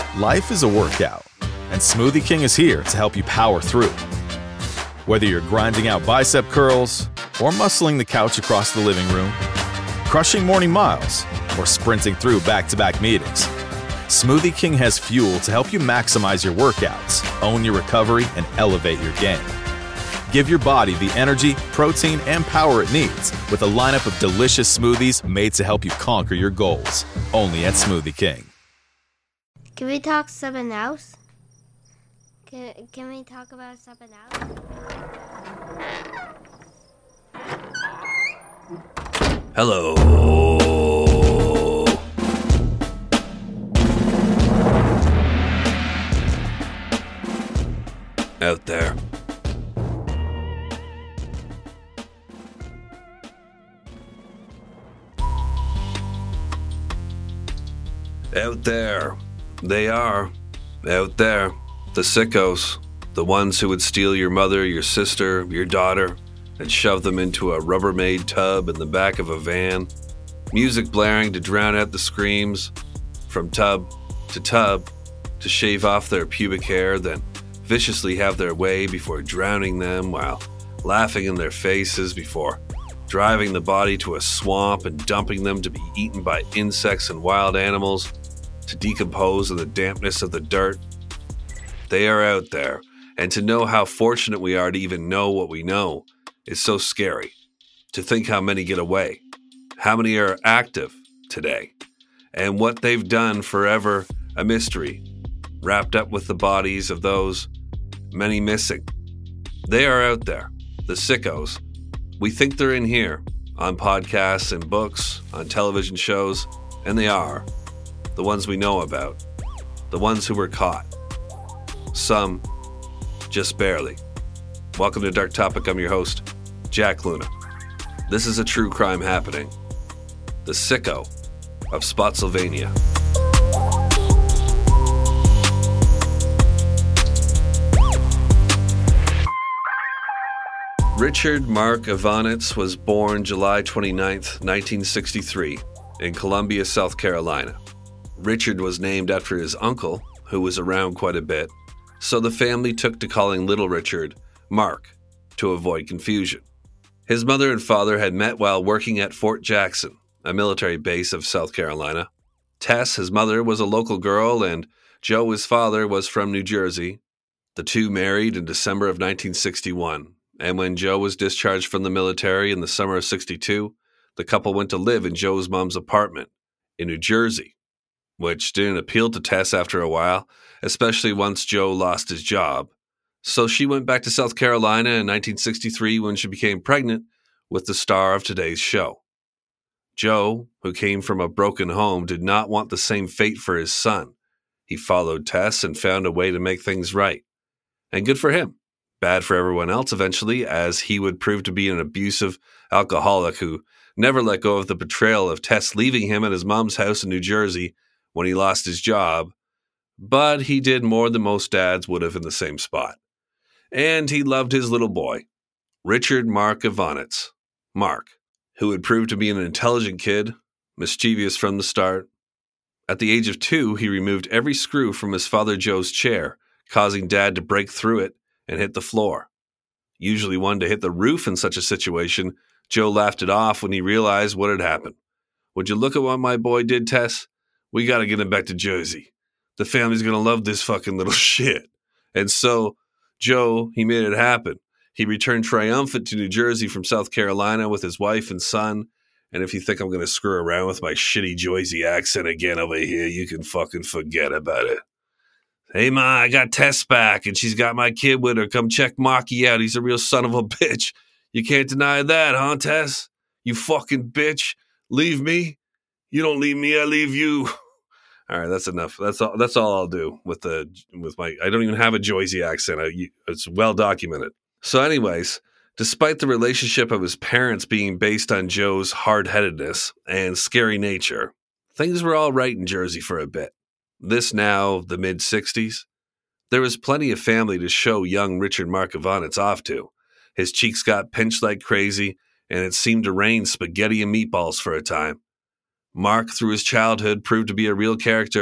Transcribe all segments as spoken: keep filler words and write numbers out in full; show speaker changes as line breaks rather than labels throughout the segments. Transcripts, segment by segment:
Life is a workout, and Smoothie King is here to help you power through. Whether you're grinding out bicep curls or muscling the couch across the living room, crushing morning miles, or sprinting through back-to-back meetings, Smoothie King has fuel to help you maximize your workouts, own your recovery, and elevate your game. Give your body the energy, protein, and power it needs with a lineup of delicious smoothies made to help you conquer your goals. Only at Smoothie King.
Can we talk something else? Can, can we talk about something else?
Hello. Out there. Out there. They are. Out there. The sickos. The ones who would steal your mother, your sister, your daughter, and shove them into a Rubbermaid tub in the back of a van. Music blaring to drown out the screams. From tub to tub to shave off their pubic hair, then viciously have their way before drowning them while laughing in their faces before driving the body to a swamp and dumping them to be eaten by insects and wild animals to decompose in the dampness of the dirt. They are out there, and to know how fortunate we are to even know what we know is so scary. To think how many get away, how many are active today, and what they've done forever a mystery, wrapped up with the bodies of those many missing. They are out there, the sickos. We think they're in here, on podcasts and books, on television shows, and they are. The ones we know about. The ones who were caught. Some, just barely. Welcome to Dark Topic. I'm your host, Jack Luna. This is a true crime happening. The sicko of Spotsylvania. Richard Mark Ivanitz was born July twenty-ninth, nineteen sixty-three, in Columbia, South Carolina. Richard was named after his uncle, who was around quite a bit, so the family took to calling little Richard Mark to avoid confusion. His mother and father had met while working at Fort Jackson, a military base of South Carolina. Tess, his mother, was a local girl, and Joe, his father, was from New Jersey. The two married in December of nineteen sixty-one. And when Joe was discharged from the military in the summer of sixty-two, the couple went to live in Joe's mom's apartment in New Jersey, which didn't appeal to Tess after a while, especially once Joe lost his job. So she went back to South Carolina in nineteen sixty-three when she became pregnant with the star of today's show. Joe, who came from a broken home, did not want the same fate for his son. He followed Tess and found a way to make things right. And good for him. Bad for everyone else eventually, as he would prove to be an abusive alcoholic who never let go of the betrayal of Tess leaving him at his mom's house in New Jersey when he lost his job. But he did more than most dads would have in the same spot. And he loved his little boy, Richard Mark Ivanitz, Mark, who would prove to be an intelligent kid, mischievous from the start. At the age of two, he removed every screw from his father Joe's chair, causing Dad to break through it and hit the floor. Usually one to hit the roof in such a situation, Joe laughed it off when he realized what had happened. Would you look at what my boy did, Tess? We got to get him back to Jersey. The family's going to love this fucking little shit. And so Joe, he made it happen. He returned triumphant to New Jersey from South Carolina with his wife and son. And if you think I'm going to screw around with my shitty Jersey accent again over here, you can fucking forget about it. Hey, Ma, I got Tess back, and she's got my kid with her. Come check Marky out. He's a real son of a bitch. You can't deny that, huh, Tess? You fucking bitch. Leave me. You don't leave me, I leave you. All right, that's enough. That's all. That's all I'll do with the with my. I don't even have a Jersey accent. I, it's well documented. So, anyways, despite the relationship of his parents being based on Joe's hard-headedness and scary nature, things were all right in Jersey for a bit. This now, the mid-sixties, there was plenty of family to show young Richard Mark Ivanitz off to. His cheeks got pinched like crazy, and it seemed to rain spaghetti and meatballs for a time. Mark, through his childhood, proved to be a real character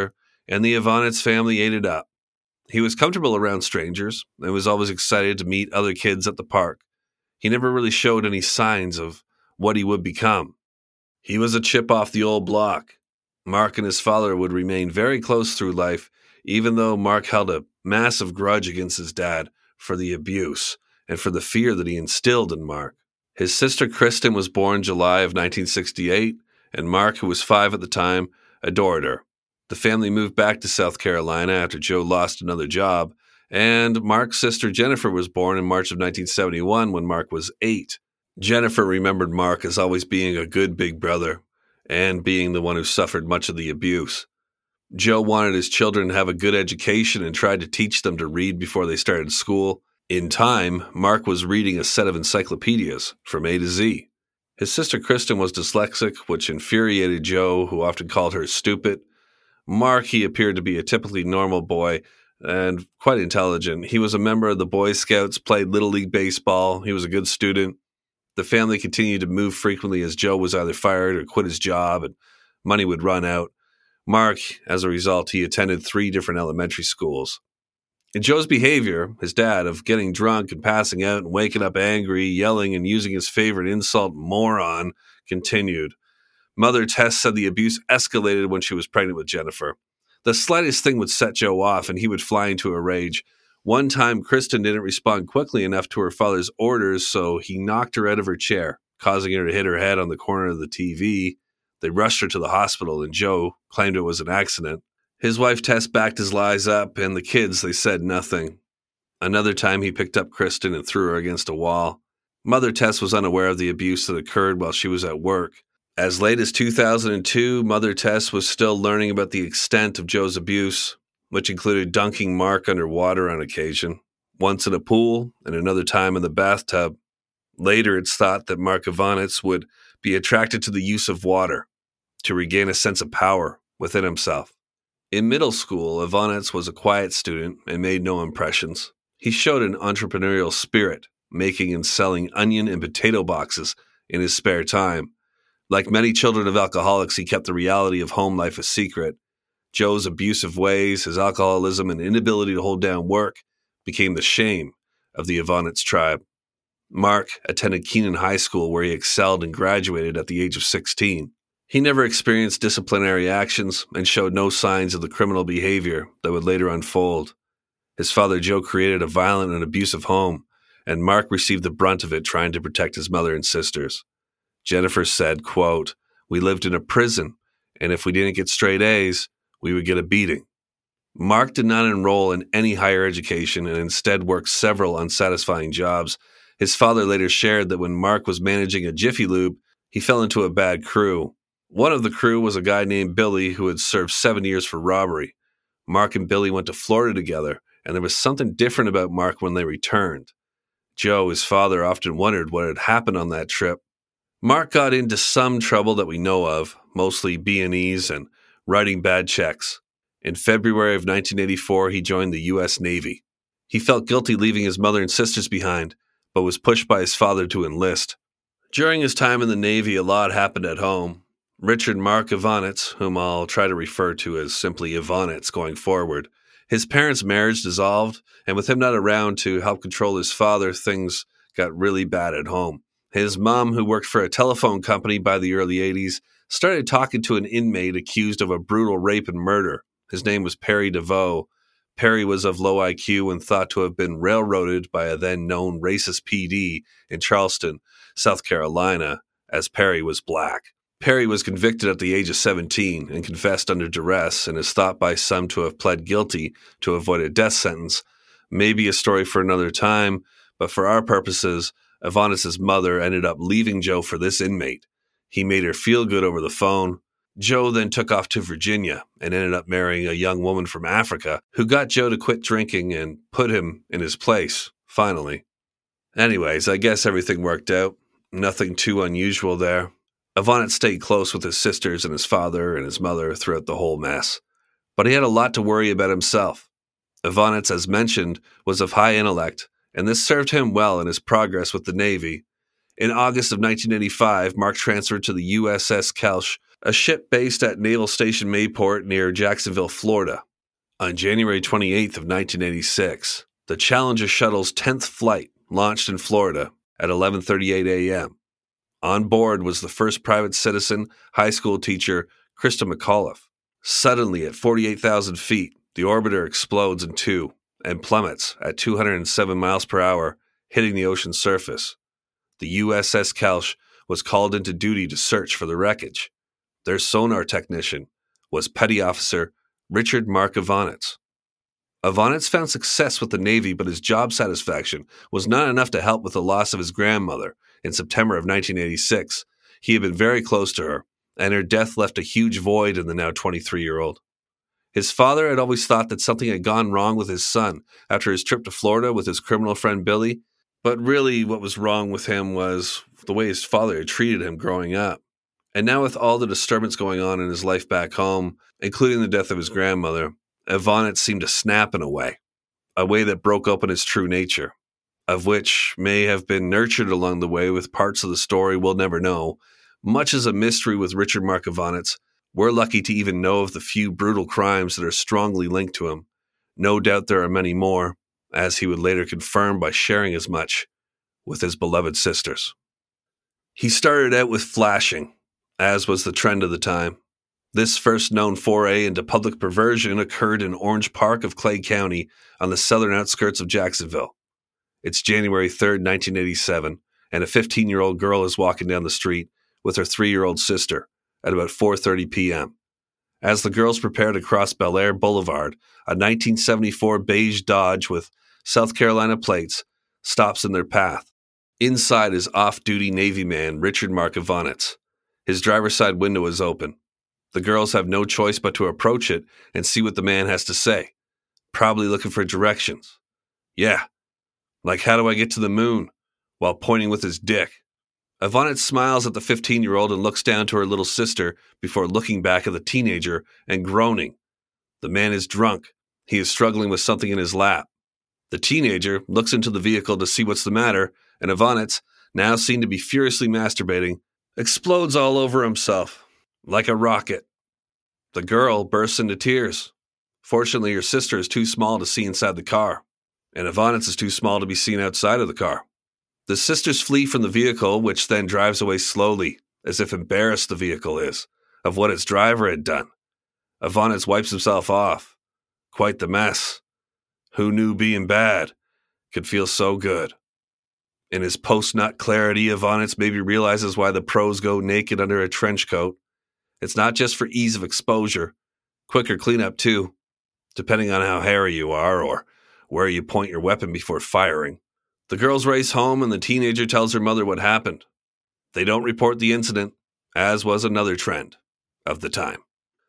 and the Ivanitz family ate it up. He was comfortable around strangers and was always excited to meet other kids at the park. He never really showed any signs of what he would become. He was a chip off the old block. Mark and his father would remain very close through life, even though Mark held a massive grudge against his dad for the abuse and for the fear that he instilled in Mark. His sister Kristen was born July of nineteen sixty-eight, and Mark, who was five at the time, adored her. The family moved back to South Carolina after Joe lost another job, and Mark's sister Jennifer was born in March of nineteen seventy-one when Mark was eight. Jennifer remembered Mark as always being a good big brother and being the one who suffered much of the abuse. Joe wanted his children to have a good education and tried to teach them to read before they started school. In time, Mark was reading a set of encyclopedias from A to Z. His sister Kristen was dyslexic, which infuriated Joe, who often called her stupid. Mark, he appeared to be a typically normal boy and quite intelligent. He was a member of the Boy Scouts, played Little League Baseball. He was a good student. The family continued to move frequently as Joe was either fired or quit his job and money would run out. Mark, as a result, he attended three different elementary schools. In Joe's behavior, his dad, of getting drunk and passing out and waking up angry, yelling and using his favorite insult, moron, continued. Mother Tess said the abuse escalated when she was pregnant with Jennifer. The slightest thing would set Joe off and he would fly into a rage. One time, Kristen didn't respond quickly enough to her father's orders, so he knocked her out of her chair, causing her to hit her head on the corner of the T V. They rushed her to the hospital, and Joe claimed it was an accident. His wife Tess backed his lies up, and the kids, they said nothing. Another time, he picked up Kristen and threw her against a wall. Mother Tess was unaware of the abuse that occurred while she was at work. As late as two thousand two, Mother Tess was still learning about the extent of Joe's abuse, which included dunking Mark under water on occasion, once in a pool and another time in the bathtub. Later, it's thought that Mark Ivanitz would be attracted to the use of water to regain a sense of power within himself. In middle school, Ivanitz was a quiet student and made no impressions. He showed an entrepreneurial spirit, making and selling onion and potato boxes in his spare time. Like many children of alcoholics, he kept the reality of home life a secret. Joe's abusive ways, his alcoholism, and inability to hold down work became the shame of the Ivanitz tribe. Mark attended Keenan High School, where he excelled and graduated at the age of sixteen. He never experienced disciplinary actions and showed no signs of the criminal behavior that would later unfold. His father, Joe, created a violent and abusive home, and Mark received the brunt of it trying to protect his mother and sisters. Jennifer said, quote, "We lived in a prison, and if we didn't get straight A's, we would get a beating." Mark did not enroll in any higher education and instead worked several unsatisfying jobs. His father later shared that when Mark was managing a Jiffy Lube, he fell into a bad crew. One of the crew was a guy named Billy who had served seven years for robbery. Mark and Billy went to Florida together, and there was something different about Mark when they returned. Joe, his father, often wondered what had happened on that trip. Mark got into some trouble that we know of, mostly B and E's and writing bad checks. In February of nineteen eighty-four, he joined the U S Navy. He felt guilty leaving his mother and sisters behind, but was pushed by his father to enlist. During his time in the Navy, a lot happened at home. Richard Mark Ivanitz, whom I'll try to refer to as simply Ivanitz going forward, his parents' marriage dissolved, and with him not around to help control his father, things got really bad at home. His mom, who worked for a telephone company by the early eighties, started talking to an inmate accused of a brutal rape and murder. His name was Perry DeVoe. Perry was of low I Q and thought to have been railroaded by a then-known racist P D in Charleston, South Carolina, as Perry was black. Perry was convicted at the age of seventeen and confessed under duress and is thought by some to have pled guilty to avoid a death sentence. Maybe a story for another time, but for our purposes, Ivanitz's mother ended up leaving Joe for this inmate. He made her feel good over the phone. Joe then took off to Virginia and ended up marrying a young woman from Africa who got Joe to quit drinking and put him in his place, finally. Anyways, I guess everything worked out. Nothing too unusual there. Ivanitz stayed close with his sisters and his father and his mother throughout the whole mess. But he had a lot to worry about himself. Ivanitz, as mentioned, was of high intellect, and this served him well in his progress with the Navy. In August of nineteen eighty-five, Mark transferred to the U S S Kelch, a ship based at Naval Station Mayport near Jacksonville, Florida. On January twenty-eighth of nineteen eighty-six, the Challenger shuttle's tenth flight launched in Florida at eleven thirty-eight a.m. On board was the first private citizen high school teacher, Krista McAuliffe. Suddenly, at forty-eight thousand feet, the orbiter explodes in two and plummets at two hundred seven miles per hour, hitting the ocean's surface. The U S S Kelch was called into duty to search for the wreckage. Their sonar technician was Petty Officer Richard Mark Evonitz. Evonitz found success with the Navy, but his job satisfaction was not enough to help with the loss of his grandmother. In September of nineteen eighty-six, he had been very close to her, and her death left a huge void in the now twenty-three-year-old. His father had always thought that something had gone wrong with his son after his trip to Florida with his criminal friend Billy, but really what was wrong with him was the way his father had treated him growing up. And now with all the disturbance going on in his life back home, including the death of his grandmother, Evonitz seemed to snap in a way, a way that broke open his true nature, of which may have been nurtured along the way with parts of the story we'll never know. Much as a mystery with Richard Mark Evonitz, we're lucky to even know of the few brutal crimes that are strongly linked to him. No doubt there are many more, as he would later confirm by sharing as much with his beloved sisters. He started out with flashing, as was the trend of the time. This first known foray into public perversion occurred in Orange Park of Clay County on the southern outskirts of Jacksonville. It's January third, nineteen eighty-seven, and a fifteen-year-old girl is walking down the street with her three-year-old sister at about four thirty p.m. As the girls prepare to cross Bel Air Boulevard, a nineteen seventy-four beige Dodge with South Carolina plates stops in their path. Inside is off-duty Navy man Richard Mark Evonitz. His driver's side window is open. The girls have no choice but to approach it and see what the man has to say, probably looking for directions. Yeah, like how do I get to the moon, while pointing with his dick. Evonitz smiles at the fifteen-year-old and looks down to her little sister before looking back at the teenager and groaning. The man is drunk. He is struggling with something in his lap. The teenager looks into the vehicle to see what's the matter, and Evonitz, now seen to be furiously masturbating, explodes all over himself, like a rocket. The girl bursts into tears. Fortunately, her sister is too small to see inside the car, and Evonitz is too small to be seen outside of the car. The sisters flee from the vehicle, which then drives away slowly, as if embarrassed the vehicle is, of what its driver had done. Evonitz wipes himself off. Quite the mess. Who knew being bad could feel so good? In his post-nut clarity, Evonitz maybe realizes why the pros go naked under a trench coat. It's not just for ease of exposure. Quicker cleanup, too, depending on how hairy you are or where you point your weapon before firing. The girls race home and the teenager tells her mother what happened. They don't report the incident, as was another trend of the time.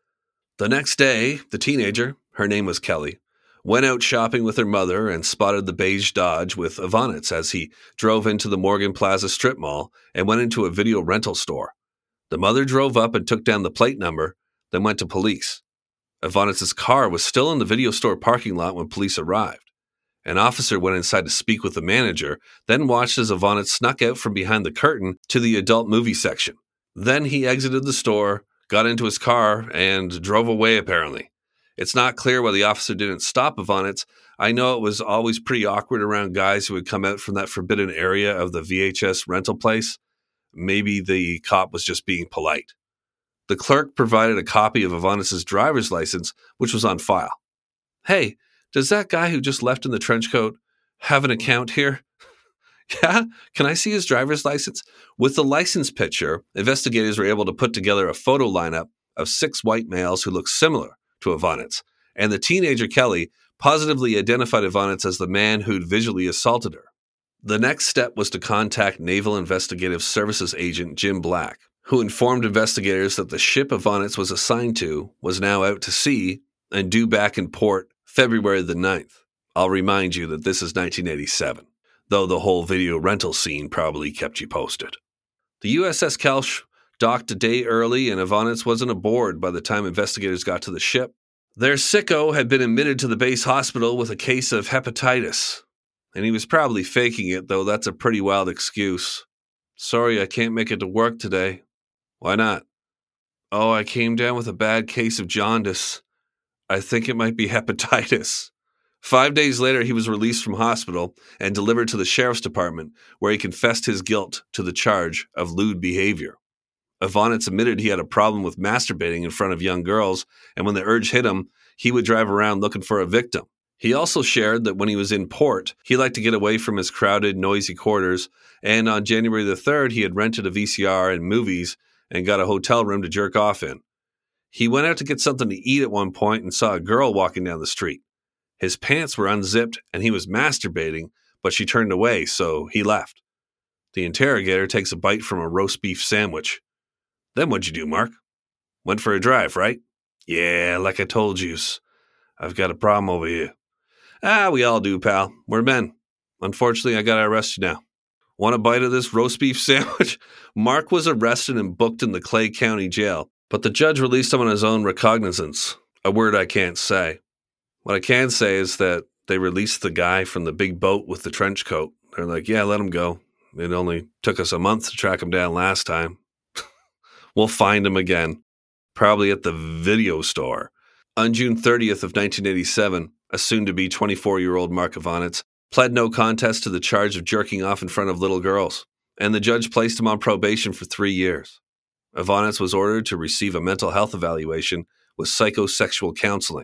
The next day, the teenager, her name was Kelly, went out shopping with her mother and spotted the beige Dodge with Evonitz as he drove into the Morgan Plaza strip mall and went into a video rental store. The mother drove up and took down the plate number, then went to police. Evonitz's car was still in the video store parking lot when police arrived. An officer went inside to speak with the manager, then watched as Evonitz snuck out from behind the curtain to the adult movie section. Then he exited the store, got into his car, and drove away apparently. It's not clear why the officer didn't stop Evonitz. I know it was always pretty awkward around guys who would come out from that forbidden area of the V H S rental place. Maybe the cop was just being polite. The clerk provided a copy of Evonitz's driver's license, which was on file. Hey, does that guy who just left in the trench coat have an account here? Yeah? Can I see his driver's license? With the license picture, investigators were able to put together a photo lineup of six white males who looked similar to Evonitz, and the teenager Kelly positively identified Evonitz as the man who'd visually assaulted her. The next step was to contact Naval Investigative Services agent Jim Black, who informed investigators that the ship Evonitz was assigned to was now out to sea and due back in port February the ninth. I'll remind you that this is nineteen eighty-seven, though the whole video rental scene probably kept you posted. The U S S Kelch docked a day early and Evonitz wasn't aboard by the time investigators got to the ship. Their sicko had been admitted to the base hospital with a case of hepatitis, and he was probably faking it, though that's a pretty wild excuse. Sorry, I can't make it to work today. Why not? Oh, I came down with a bad case of jaundice. I think it might be hepatitis. Five days later, he was released from hospital and delivered to the sheriff's department, where he confessed his guilt to the charge of lewd behavior. Ivanitz admitted he had a problem with masturbating in front of young girls, and when the urge hit him, he would drive around looking for a victim. He also shared that when he was in port, he liked to get away from his crowded, noisy quarters, and on January the third, he had rented a V C R and movies and got a hotel room to jerk off in. He went out to get something to eat at one point and saw a girl walking down the street. His pants were unzipped and he was masturbating, but she turned away, so he left. The interrogator takes a bite from a roast beef sandwich. Then what'd you do, Mark? Went for a drive, right? Yeah, like I told you. I've got a problem over here. Ah, we all do, pal. We're men. Unfortunately, I gotta arrest you now. Want a bite of this roast beef sandwich? Mark was arrested and booked in the Clay County Jail, but the judge released him on his own recognizance, a word I can't say. What I can say is that they released the guy from the big boat with the trench coat. They're like, yeah, let him go. It only took us a month to track him down last time. We'll find him again, probably at the video store. On June thirtieth of nineteen eighty-seven, a soon-to-be twenty-four-year-old Mark Ivanitz pled no contest to the charge of jerking off in front of little girls, and the judge placed him on probation for three years. Ivanitz was ordered to receive a mental health evaluation with psychosexual counseling.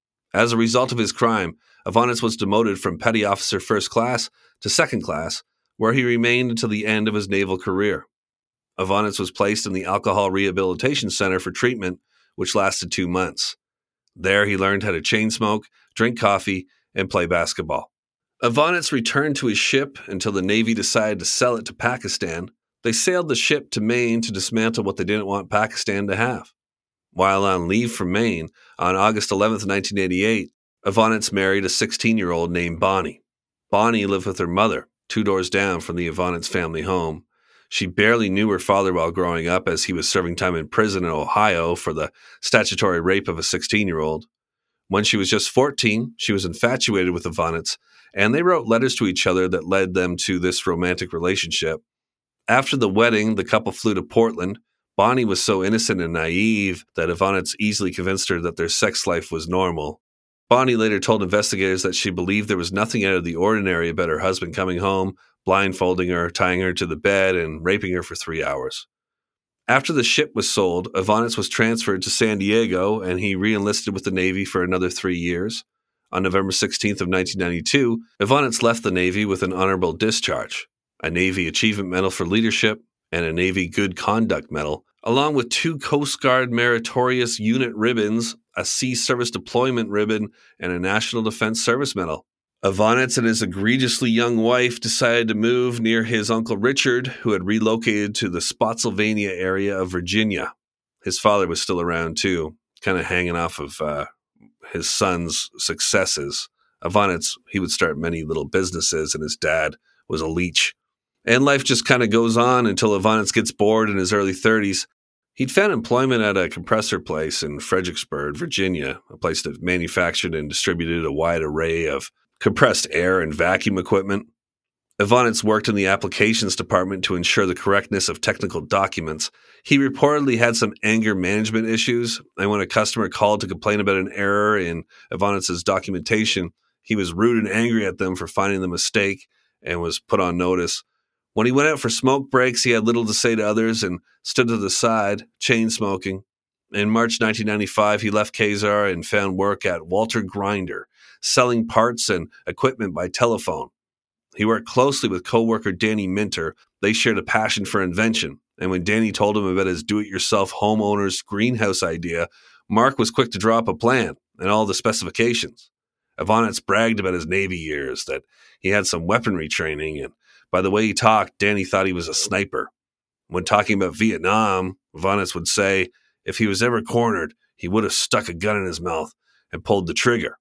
As a result of his crime, Ivanitz was demoted from petty officer first class to second class, where he remained until the end of his naval career. Ivanitz was placed in the Alcohol Rehabilitation Center for treatment, which lasted two months. There he learned how to chain smoke, drink coffee, and play basketball. Ivanitz returned to his ship until the Navy decided to sell it to Pakistan. They sailed the ship to Maine to dismantle what they didn't want Pakistan to have. While on leave from Maine, on August eleventh, nineteen eighty-eight, Ivanitz married a sixteen-year-old named Bonnie. Bonnie lived with her mother, two doors down from the Ivanitz family home. She barely knew her father while growing up, as he was serving time in prison in Ohio for the statutory rape of a sixteen-year-old. When she was just fourteen, she was infatuated with Ivanitz, and they wrote letters to each other that led them to this romantic relationship. After the wedding, the couple flew to Portland. Bonnie was so innocent and naive that Ivanitz easily convinced her that their sex life was normal. Bonnie later told investigators that she believed there was nothing out of the ordinary about her husband coming home, blindfolding her, tying her to the bed, and raping her for three hours. After the ship was sold, Ivanitz was transferred to San Diego, and he re-enlisted with the Navy for another three years. On November sixteenth of nineteen ninety-two, Ivanitz left the Navy with an honorable discharge, a Navy Achievement Medal for Leadership, and a Navy Good Conduct Medal, along with two Coast Guard Meritorious Unit ribbons, a Sea Service Deployment ribbon, and a National Defense Service Medal. Ivanitz and his egregiously young wife decided to move near his Uncle Richard, who had relocated to the Spotsylvania area of Virginia. His father was still around too, kind of hanging off of uh, his son's successes. Ivanitz, he would start many little businesses, and his dad was a leech. And life just kind of goes on until Ivanitz gets bored in his early thirties. He'd found employment at a compressor place in Fredericksburg, Virginia, a place that manufactured and distributed a wide array of compressed air and vacuum equipment. Ivanitz worked in the applications department to ensure the correctness of technical documents. He reportedly had some anger management issues, and when a customer called to complain about an error in Ivanitz's documentation, he was rude and angry at them for finding the mistake and was put on notice. When he went out for smoke breaks, he had little to say to others and stood to the side, chain smoking. In March nineteen ninety-five, he left Khazar and found work at Walter Grinder, selling parts and equipment by telephone. He worked closely with co-worker Danny Minter. They shared a passion for invention, and when Danny told him about his do-it-yourself homeowner's greenhouse idea, Mark was quick to draw up a plan and all the specifications. Ivanitz bragged about his Navy years, that he had some weaponry training, and by the way he talked, Danny thought he was a sniper. When talking about Vietnam, Ivanitz would say if he was ever cornered, he would have stuck a gun in his mouth and pulled the trigger.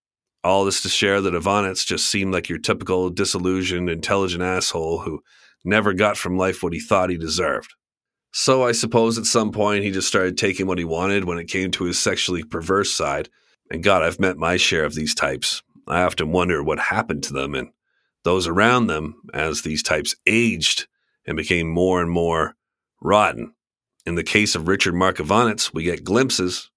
All this to share that Ivanitz just seemed like your typical disillusioned, intelligent asshole who never got from life what he thought he deserved. So I suppose at some point he just started taking what he wanted when it came to his sexually perverse side. And God, I've met my share of these types. I often wonder what happened to them and those around them as these types aged and became more and more rotten. In the case of Richard Mark Ivanitz, we get glimpses.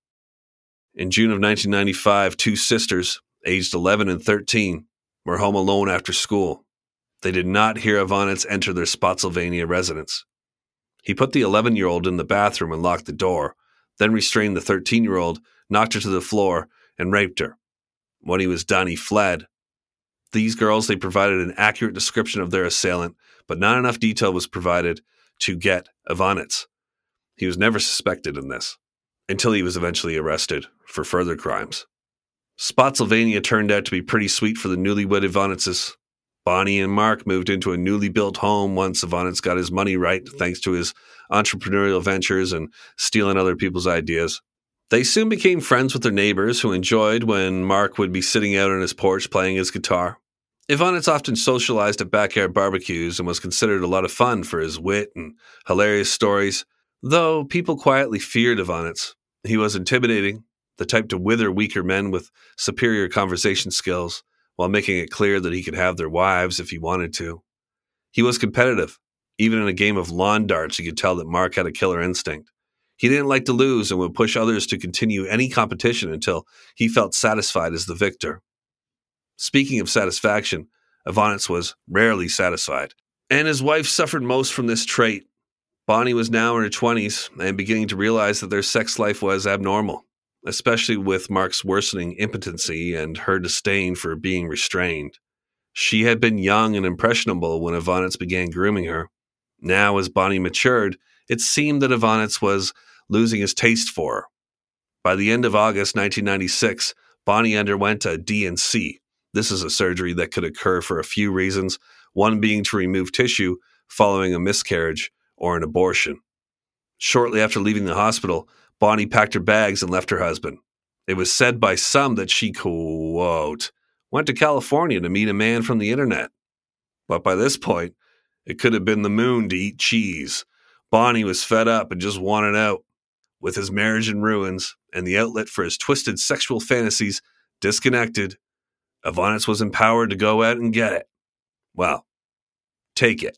In June of nineteen ninety-five, two sisters, aged eleven and thirteen, were home alone after school. They did not hear Ivanitz enter their Spotsylvania residence. He put the eleven-year-old in the bathroom and locked the door, then restrained the thirteen-year-old, knocked her to the floor, and raped her. When he was done, he fled. These girls, they provided an accurate description of their assailant, but not enough detail was provided to get Ivanitz. He was never suspected in this, until he was eventually arrested for further crimes. Spotsylvania turned out to be pretty sweet for the newlywed Ivanitzes. Bonnie and Mark moved into a newly built home once Ivanitz got his money right thanks to his entrepreneurial ventures and stealing other people's ideas. They soon became friends with their neighbors who enjoyed when Mark would be sitting out on his porch playing his guitar. Ivanitz often socialized at backyard barbecues and was considered a lot of fun for his wit and hilarious stories, though people quietly feared Ivanitz. He was intimidating, the type to wither weaker men with superior conversation skills, while making it clear that he could have their wives if he wanted to. He was competitive. Even in a game of lawn darts, you could tell that Mark had a killer instinct. He didn't like to lose and would push others to continue any competition until he felt satisfied as the victor. Speaking of satisfaction, Ivanitz was rarely satisfied, and his wife suffered most from this trait. Bonnie was now in her twenties and beginning to realize that their sex life was abnormal, especially with Mark's worsening impotency and her disdain for being restrained. She had been young and impressionable when Ivanitz began grooming her. Now, as Bonnie matured, it seemed that Ivanitz was losing his taste for her. By the end of August nineteen ninety-six, Bonnie underwent a D and C. This is a surgery that could occur for a few reasons, one being to remove tissue following a miscarriage or an abortion. Shortly after leaving the hospital, Bonnie packed her bags and left her husband. It was said by some that she, quote, went to California to meet a man from the internet. But by this point, it could have been the moon to eat cheese. Bonnie was fed up and just wanted out. With his marriage in ruins and the outlet for his twisted sexual fantasies disconnected, Ivanitz was empowered to go out and get it. Well, take it.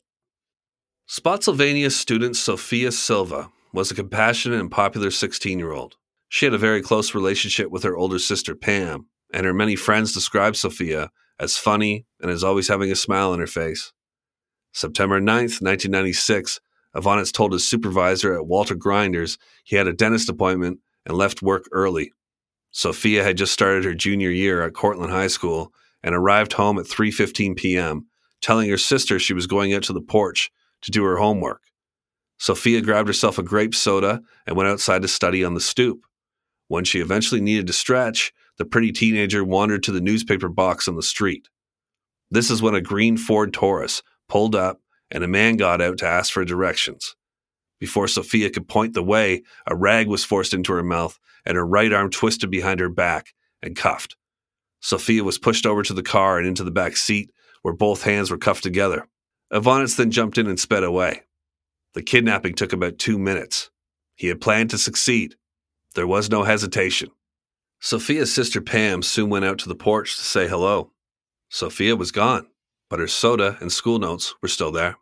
Spotsylvania student Sophia Silva was a compassionate and popular sixteen-year-old. She had a very close relationship with her older sister Pam, and her many friends described Sophia as funny and as always having a smile on her face. September ninth, nineteen ninety-six, Ivanitz told his supervisor at Walter Grinders he had a dentist appointment and left work early. Sophia had just started her junior year at Cortland High School and arrived home at three fifteen p.m., telling her sister she was going out to the porch to do her homework. Sophia grabbed herself a grape soda and went outside to study on the stoop. When she eventually needed to stretch, the pretty teenager wandered to the newspaper box on the street. This is when a green Ford Taurus pulled up and a man got out to ask for directions. Before Sophia could point the way, a rag was forced into her mouth and her right arm twisted behind her back and cuffed. Sophia was pushed over to the car and into the back seat, where both hands were cuffed together. Ivanitz then jumped in and sped away. The kidnapping took about two minutes. He had planned to succeed. There was no hesitation. Sophia's sister Pam soon went out to the porch to say hello. Sophia was gone, but her soda and school notes were still there.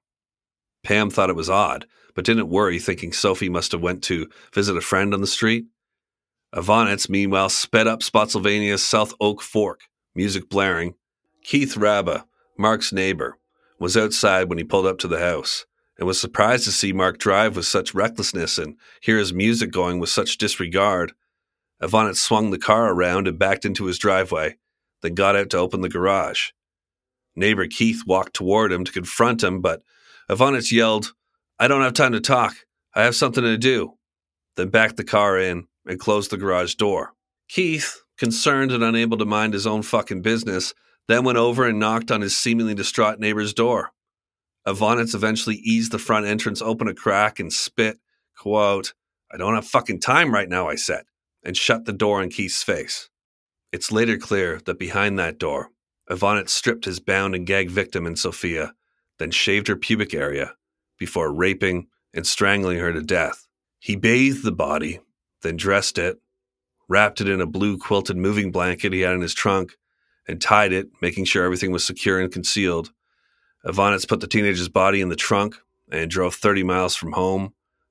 Pam thought it was odd, but didn't worry, thinking Sophie must have went to visit a friend on the street. Ivanitz, meanwhile, sped up Spotsylvania's South Oak Fork, music blaring. Keith Rabba, Mark's neighbor, was outside when he pulled up to the house, and was surprised to see Mark drive with such recklessness and hear his music going with such disregard. Ivanitz swung the car around and backed into his driveway, then got out to open the garage. Neighbor Keith walked toward him to confront him, but Ivanitz yelled, "I don't have time to talk. I have something to do," then backed the car in and closed the garage door. Keith, concerned and unable to mind his own fucking business, then went over and knocked on his seemingly distraught neighbor's door. Ivanitz eventually eased the front entrance open a crack and spit, quote, "I don't have fucking time right now," I said, and shut the door in Keith's face. It's later clear that behind that door, Ivanitz stripped his bound and gagged victim in Sophia, then shaved her pubic area before raping and strangling her to death. He bathed the body, then dressed it, wrapped it in a blue quilted moving blanket he had in his trunk, and tied it, making sure everything was secure and concealed. Ivanitz put the teenager's body in the trunk and drove thirty miles from home,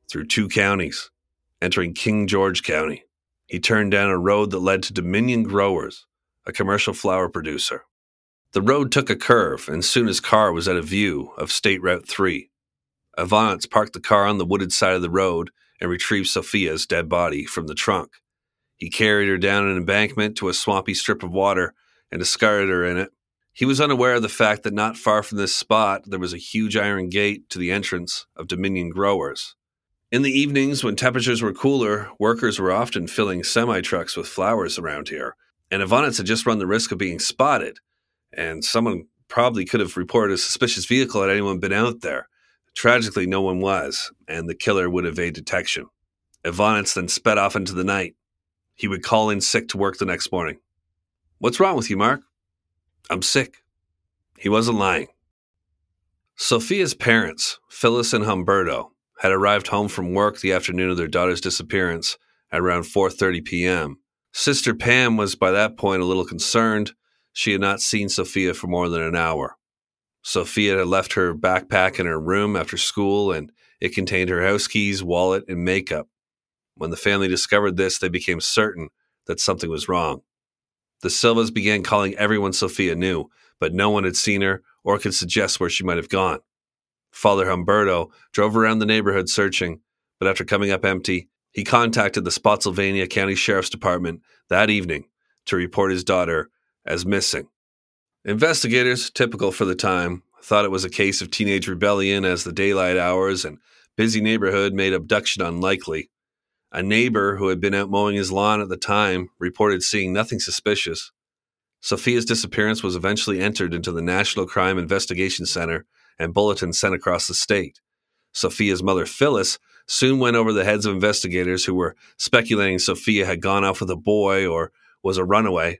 through two counties, entering King George County. He turned down a road that led to Dominion Growers, a commercial flower producer. The road took a curve, and soon his car was out of view of State Route three. Ivanitz parked the car on the wooded side of the road and retrieved Sophia's dead body from the trunk. He carried her down an embankment to a swampy strip of water and discarded her in it. He was unaware of the fact that not far from this spot there was a huge iron gate to the entrance of Dominion Growers. In the evenings, when temperatures were cooler, workers were often filling semi-trucks with flowers around here, and Ivanitz had just run the risk of being spotted, and someone probably could have reported a suspicious vehicle had anyone been out there. Tragically, no one was, and the killer would evade detection. Ivanitz then sped off into the night. He would call in sick to work the next morning. "What's wrong with you, Mark?" "I'm sick." He wasn't lying. Sophia's parents, Phyllis and Humberto, had arrived home from work the afternoon of their daughter's disappearance at around four thirty p.m. Sister Pam was by that point a little concerned. She had not seen Sophia for more than an hour. Sophia had left her backpack in her room after school, and it contained her house keys, wallet, and makeup. When the family discovered this, they became certain that something was wrong. The Silvas began calling everyone Sophia knew, but no one had seen her or could suggest where she might have gone. Father Humberto drove around the neighborhood searching, but after coming up empty, he contacted the Spotsylvania County Sheriff's Department that evening to report his daughter as missing. Investigators, typical for the time, thought it was a case of teenage rebellion as the daylight hours and busy neighborhood made abduction unlikely. A neighbor who had been out mowing his lawn at the time reported seeing nothing suspicious. Sophia's disappearance was eventually entered into the National Crime Investigation Center and bulletins sent across the state. Sophia's mother, Phyllis, soon went over the heads of investigators who were speculating Sophia had gone off with a boy or was a runaway.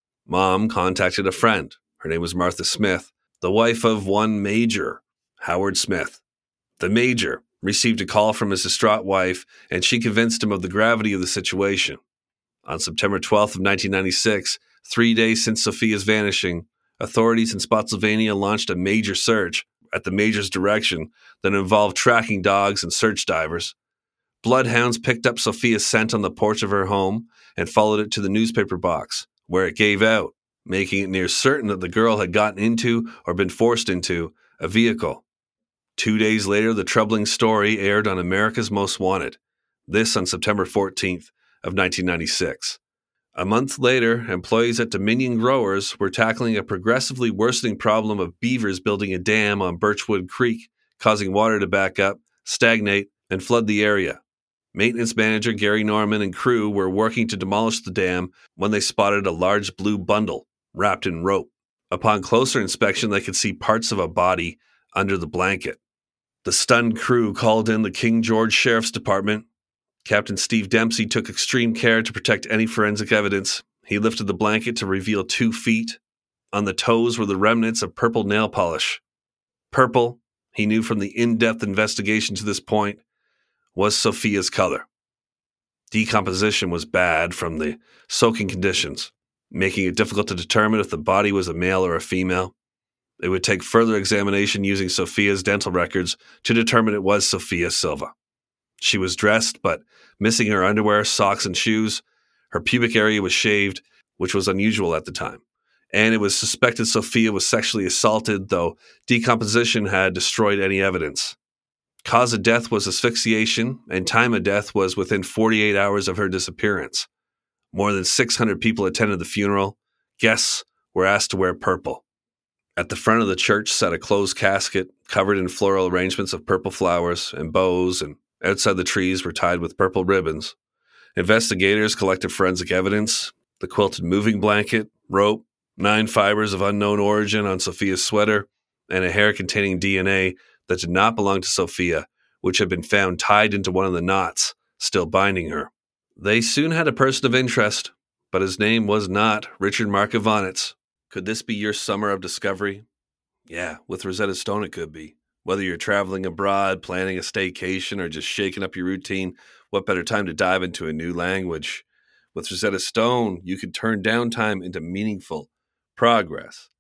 Mom contacted a friend. Her name was Martha Smith, the wife of one Major, Howard Smith. The Major received a call from his distraught wife, and she convinced him of the gravity of the situation. On September twelfth of nineteen ninety-six, three days since Sophia's vanishing, authorities in Spotsylvania launched a major search at the Major's direction that involved tracking dogs and search divers. Bloodhounds picked up Sophia's scent on the porch of her home and followed it to the newspaper box, where it gave out, making it near certain that the girl had gotten into or been forced into a vehicle. Two days later, the troubling story aired on America's Most Wanted, this on September fourteenth of nineteen ninety-six. A month later, employees at Dominion Growers were tackling a progressively worsening problem of beavers building a dam on Birchwood Creek, causing water to back up, stagnate, and flood the area. Maintenance manager Gary Norman and crew were working to demolish the dam when they spotted a large blue bundle wrapped in rope. Upon closer inspection, they could see parts of a body under the blanket. The stunned crew called in the King George Sheriff's Department. Captain Steve Dempsey took extreme care to protect any forensic evidence. He lifted the blanket to reveal two feet. On the toes were the remnants of purple nail polish. Purple, he knew from the in-depth investigation to this point, was Sophia's color. Decomposition was bad from the soaking conditions, making it difficult to determine if the body was a male or a female. It would take further examination using Sophia's dental records to determine it was Sophia Silva. She was dressed, but missing her underwear, socks, and shoes. Her pubic area was shaved, which was unusual at the time. And it was suspected Sophia was sexually assaulted, though decomposition had destroyed any evidence. Cause of death was asphyxiation, and time of death was within forty-eight hours of her disappearance. More than six hundred people attended the funeral. Guests were asked to wear purple. At the front of the church sat a closed casket covered in floral arrangements of purple flowers and bows, and outside the trees were tied with purple ribbons. Investigators collected forensic evidence, the quilted moving blanket, rope, nine fibers of unknown origin on Sophia's sweater, and a hair containing D N A that did not belong to Sophia, which had been found tied into one of the knots still binding her. They soon had a person of interest, but his name was not Richard Mark Ivanitz. Could this be your summer of discovery? Yeah, with Rosetta Stone it could be. Whether you're traveling abroad, planning a staycation, or just shaking up your routine, what better time to dive into a new language? With Rosetta Stone, you can turn downtime into meaningful progress.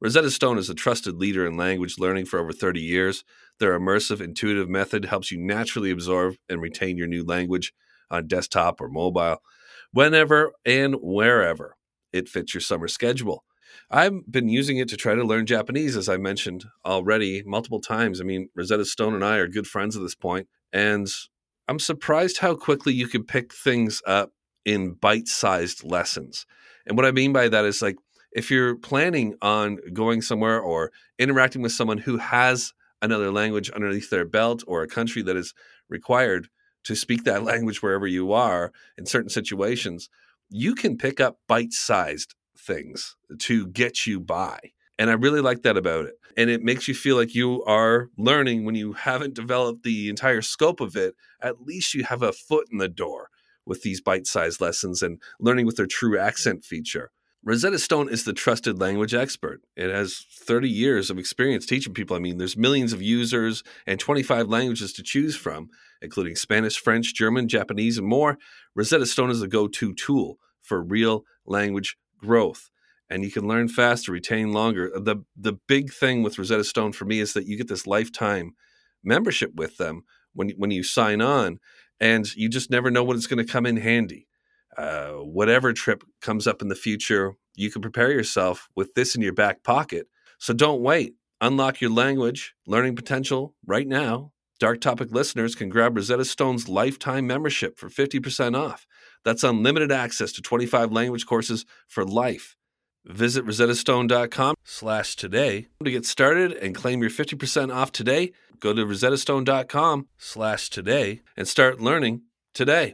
Rosetta Stone is a trusted leader in language learning for over thirty years. Their immersive, intuitive method helps you naturally absorb and retain your new language on desktop or mobile, whenever and wherever it fits your summer schedule. I've been using it to try to learn Japanese, as I mentioned already multiple times. I mean, Rosetta Stone and I are good friends at this point, and I'm surprised how quickly you can pick things up in bite-sized lessons. And what I mean by that is, like, if you're planning on going somewhere or interacting with someone who has another language underneath their belt, or a country that is required to speak that language wherever you are in certain situations, you can pick up bite-sized things to get you by. And I really like that about it. And it makes you feel like you are learning when you haven't developed the entire scope of it. At least you have a foot in the door with these bite-sized lessons and learning with their true accent feature. Rosetta Stone is the trusted language expert. It has thirty years of experience teaching people. I mean, there's millions of users and twenty-five languages to choose from, including Spanish, French, German, Japanese, and more. Rosetta Stone is the go-to tool for real language growth, and you can learn faster, retain longer. The, the big thing with Rosetta Stone for me is that you get this lifetime membership with them when, when you sign on, and you just never know when it's going to come in handy. Uh, whatever trip comes up in the future, you can prepare yourself with this in your back pocket. So don't wait. Unlock your language learning potential right now. Dark Topic listeners can grab Rosetta Stone's lifetime membership for fifty percent off. That's unlimited access to twenty-five language courses for life. Visit rosettastone.com slash today to get started and claim your fifty percent off today. Go to rosettastone.com slash today and start learning today.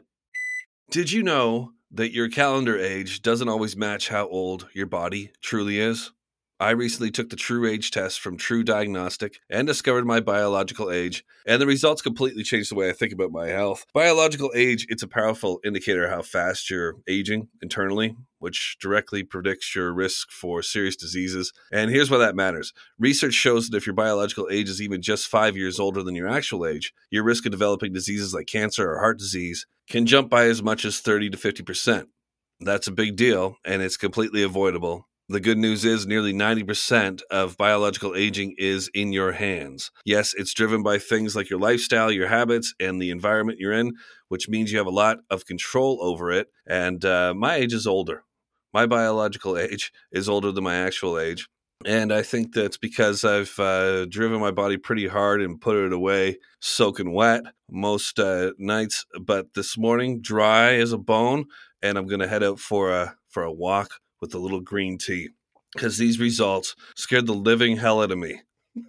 Did you know that your calendar age doesn't always match how old your body truly is? I recently took the True Age test from True Diagnostic and discovered my biological age, and the results completely changed the way I think about my health. Biological age, it's a powerful indicator of how fast you're aging internally, which directly predicts your risk for serious diseases. And here's why that matters. Research shows that if your biological age is even just five years older than your actual age, your risk of developing diseases like cancer or heart disease can jump by as much as thirty to fifty percent. That's a big deal, and it's completely avoidable. The good news is nearly ninety percent of biological aging is in your hands. Yes, it's driven by things like your lifestyle, your habits, and the environment you're in, which means you have a lot of control over it. And uh, my age is older. My biological age is older than my actual age. And I think that's because I've uh, driven my body pretty hard and put it away soaking wet most uh, nights. But this morning, dry as a bone, and I'm going to head out for a for a walk with a little green tea, because these results scared the living hell out of me.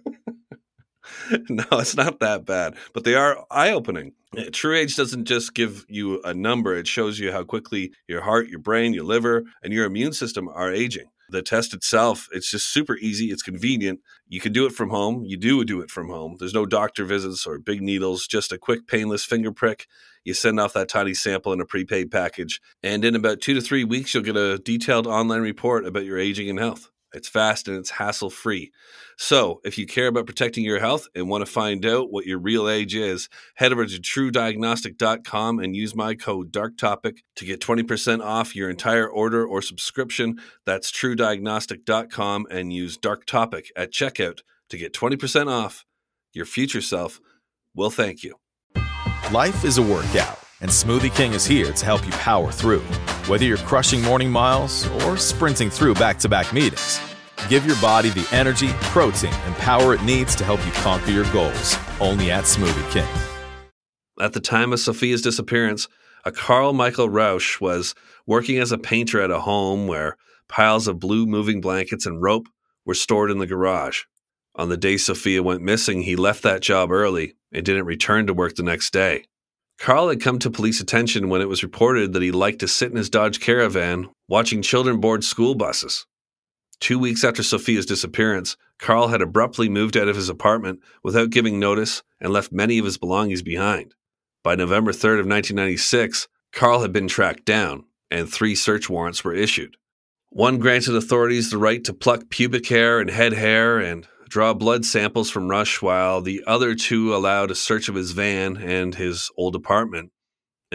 No, it's not that bad, but they are eye-opening. True Age doesn't just give you a number. It shows you how quickly your heart, your brain, your liver, and your immune system are aging. The test itself, it's just super easy. It's convenient. You can do it from home. You do do it from home. There's no doctor visits or big needles, just a quick painless finger prick. You send off that tiny sample in a prepaid package. And in about two to three weeks, you'll get a detailed online report about your aging and health. It's fast and it's hassle-free. So if you care about protecting your health and want to find out what your real age is, head over to true diagnostic dot com and use my code DARKTOPIC to get twenty percent off your entire order or subscription. That's true diagnostic dot com and use DARKTOPIC at checkout to get twenty percent off. Your future self will thank you.
Life is a workout, and Smoothie King is here to help you power through. Whether you're crushing morning miles or sprinting through back-to-back meetings, give your body the energy, protein, and power it needs to help you conquer your goals. Only at Smoothie King.
At the time of Sophia's disappearance, a Carl Michael Rausch was working as a painter at a home where piles of blue moving blankets and rope were stored in the garage. On the day Sophia went missing, he left that job early and didn't return to work the next day. Carl had come to police attention when it was reported that he liked to sit in his Dodge Caravan watching children board school buses. Two weeks after Sophia's disappearance, Carl had abruptly moved out of his apartment without giving notice and left many of his belongings behind. By November third of nineteen ninety-six, Carl had been tracked down and three search warrants were issued. One granted authorities the right to pluck pubic hair and head hair and draw blood samples from Rush, while the other two allowed a search of his van and his old apartment.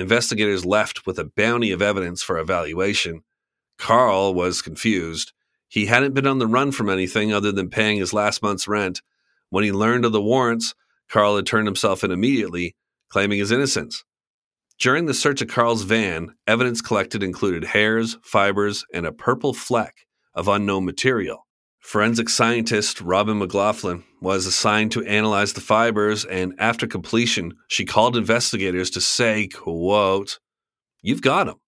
Investigators left with a bounty of evidence for evaluation. Carl was confused. He hadn't been on the run from anything other than paying his last month's rent. When he learned of the warrants, Carl had turned himself in immediately, claiming his innocence. During the search of Carl's van, evidence collected included hairs, fibers, and a purple fleck of unknown material. Forensic scientist Robin McLaughlin was assigned to analyze the fibers, and after completion, she called investigators to say, quote, "You've got him."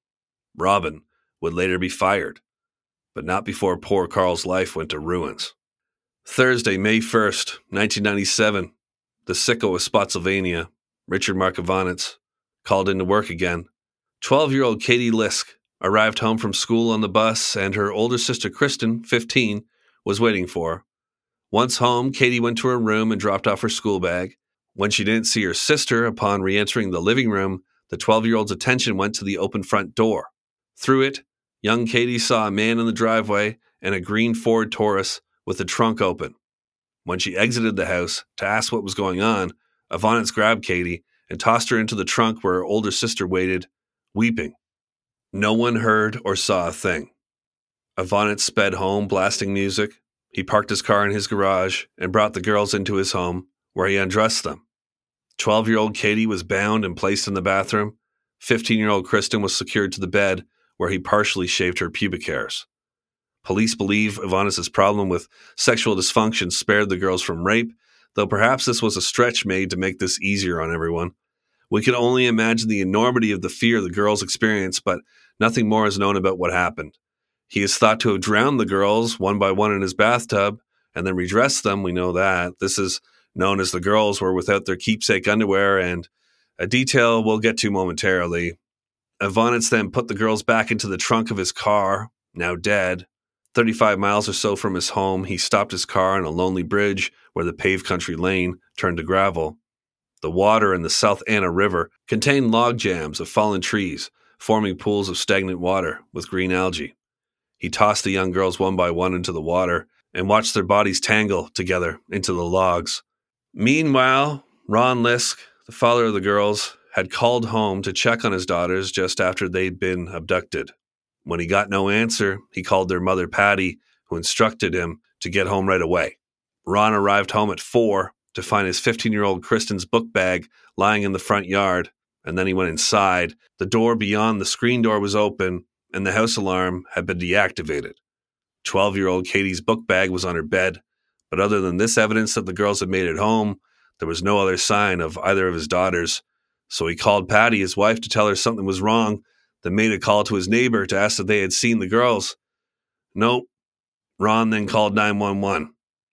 Robin would later be fired, but not before poor Carl's life went to ruins. Thursday, May first, nineteen ninety-seven, the sicko of Spotsylvania, Richard Markovanets, called into work again. twelve-year-old Katie Lisk arrived home from school on the bus, and her older sister Kristen, fifteen, was waiting for her. Once home, Katie went to her room and dropped off her school bag. When she didn't see her sister upon re-entering the living room, the twelve-year-old's attention went to the open front door. Through it, young Katie saw a man in the driveway and a green Ford Taurus with the trunk open. When she exited the house to ask what was going on, Ivanitz grabbed Katie and tossed her into the trunk where her older sister waited, weeping. No one heard or saw a thing. Ivanitz sped home, blasting music. He parked his car in his garage and brought the girls into his home, where he undressed them. twelve-year-old Katie was bound and placed in the bathroom. fifteen-year-old Kristen was secured to the bed, where he partially shaved her pubic hairs. Police believe Ivanitz's problem with sexual dysfunction spared the girls from rape, though perhaps this was a stretch made to make this easier on everyone. We can only imagine the enormity of the fear the girls experienced, but nothing more is known about what happened. He is thought to have drowned the girls one by one in his bathtub and then redressed them. We know that. This is known as the girls were without their keepsake underwear, and a detail we'll get to momentarily. Ivanitz then put the girls back into the trunk of his car, now dead. thirty-five miles or so from his home, he stopped his car on a lonely bridge where the paved country lane turned to gravel. The water in the South Anna River contained log jams of fallen trees, forming pools of stagnant water with green algae. He tossed the young girls one by one into the water and watched their bodies tangle together into the logs. Meanwhile, Ron Lisk, the father of the girls, had called home to check on his daughters just after they'd been abducted. When he got no answer, he called their mother, Patty, who instructed him to get home right away. Ron arrived home at four to find his fifteen-year-old Kristen's book bag lying in the front yard, and then he went inside. The door beyond the screen door was open, and the house alarm had been deactivated. twelve-year-old Katie's book bag was on her bed, but other than this evidence that the girls had made it home, there was no other sign of either of his daughters. So he called Patty, his wife, to tell her something was wrong, then made a call to his neighbor to ask if they had seen the girls. Nope. Ron then called nine one one.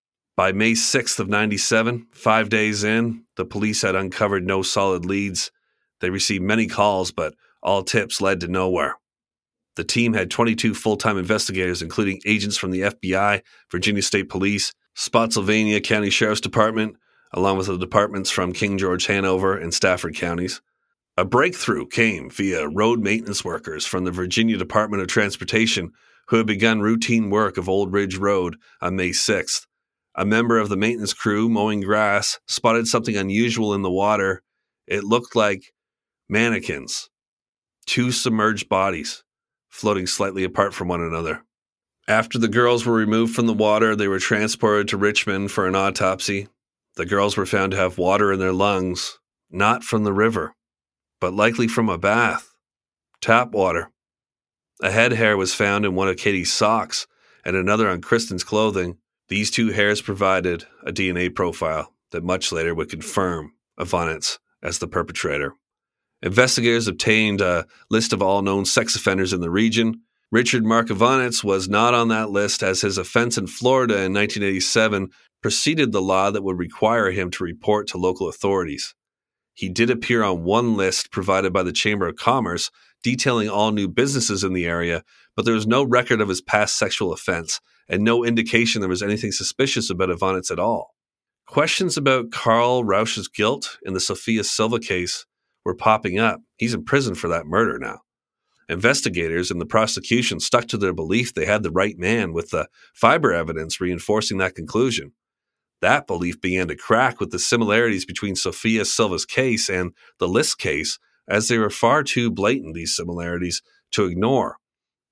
By May sixth of ninety-seven, five days in, the police had uncovered no solid leads. They received many calls, but all tips led to nowhere. The team had twenty-two full-time investigators, including agents from the F B I, Virginia State Police, Spotsylvania County Sheriff's Department, along with the departments from King George, Hanover, and Stafford counties. A breakthrough came via road maintenance workers from the Virginia Department of Transportation who had begun routine work of Old Ridge Road on May sixth. A member of the maintenance crew mowing grass spotted something unusual in the water. It looked like mannequins, two submerged bodies, floating slightly apart from one another. After the girls were removed from the water, they were transported to Richmond for an autopsy. The girls were found to have water in their lungs, not from the river, but likely from a bath. Tap water. A head hair was found in one of Katie's socks and another on Kristen's clothing. These two hairs provided a D N A profile that much later would confirm Ivanitz as the perpetrator. Investigators obtained a list of all known sex offenders in the region. Richard Mark Ivanitz was not on that list, as his offense in Florida in nineteen eighty-seven preceded the law that would require him to report to local authorities. He did appear on one list provided by the Chamber of Commerce detailing all new businesses in the area, but there was no record of his past sexual offense and no indication there was anything suspicious about Ivanitz at all. Questions about Carl Rausch's guilt in the Sophia Silva case were popping up. He's in prison for that murder now. Investigators and the prosecution stuck to their belief they had the right man, with the fiber evidence reinforcing that conclusion. That belief began to crack with the similarities between Sophia Silva's case and the Lisk case, as they were far too blatant, these similarities, to ignore.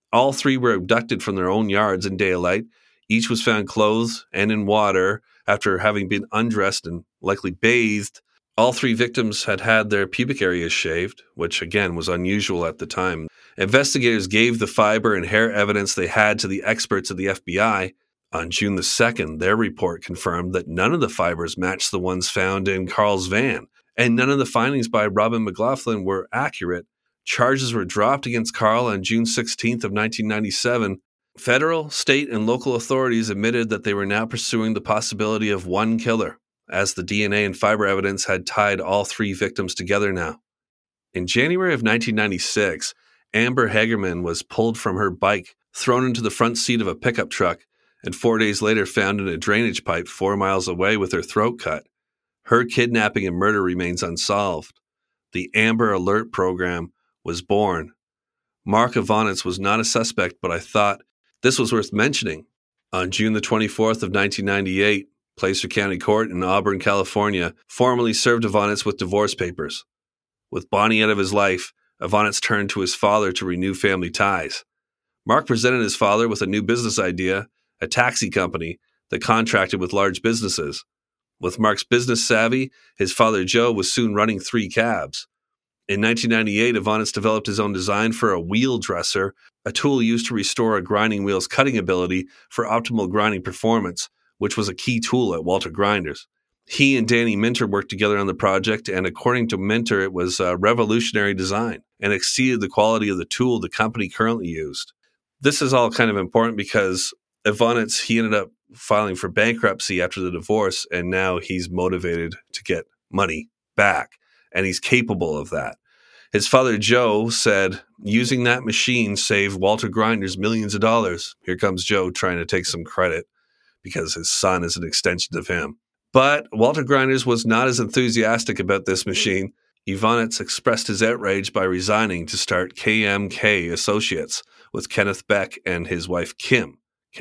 All three were abducted from their own yards in daylight. Each was found clothed and in water after having been undressed and likely bathed. All three victims had had their pubic areas shaved, which again was unusual at the time. Investigators gave the fiber and hair evidence they had to the experts at the F B I. On June the second, their report confirmed that none of the fibers matched the ones found in Carl's van, and none of the findings by Robin McLaughlin were accurate. Charges were dropped against Carl on June sixteenth of nineteen ninety-seven. Federal, state, and local authorities admitted that they were now pursuing the possibility of one killer, as the D N A and fiber evidence had tied all three victims together now. In January of nineteen ninety-six, Amber Hagerman was pulled from her bike, thrown into the front seat of a pickup truck, and four days later found in a drainage pipe four miles away with her throat cut. Her kidnapping and murder remains unsolved. The Amber Alert program was born. Mark Ivanitz was not a suspect, but I thought this was worth mentioning. On June the twenty-fourth of nineteen ninety-eight, Placer County Court in Auburn, California, formally served Ivanitz with divorce papers. With Bonnie out of his life, Ivanitz turned to his father to renew family ties. Mark presented his father with a new business idea, a taxi company that contracted with large businesses. With Mark's business savvy, his father Joe was soon running three cabs. In nineteen ninety-eight, Ivanitz developed his own design for a wheel dresser, a tool used to restore a grinding wheel's cutting ability for optimal grinding performance, which was a key tool at Walter Grinders. He and Danny Minter worked together on the project, and according to Minter, it was a revolutionary design and exceeded the quality of the tool the company currently used. This is all kind of important because Ivanitz, he ended up filing for bankruptcy after the divorce, and now he's motivated to get money back, and he's capable of that. His father, Joe, said, using that machine saved Walter Grinders millions of dollars. Here comes Joe trying to take some credit because his son is an extension of him. But Walter Grinders was not as enthusiastic about this machine. Ivanitz expressed his outrage by resigning to start K M K Associates with Kenneth Beck and his wife, Kim.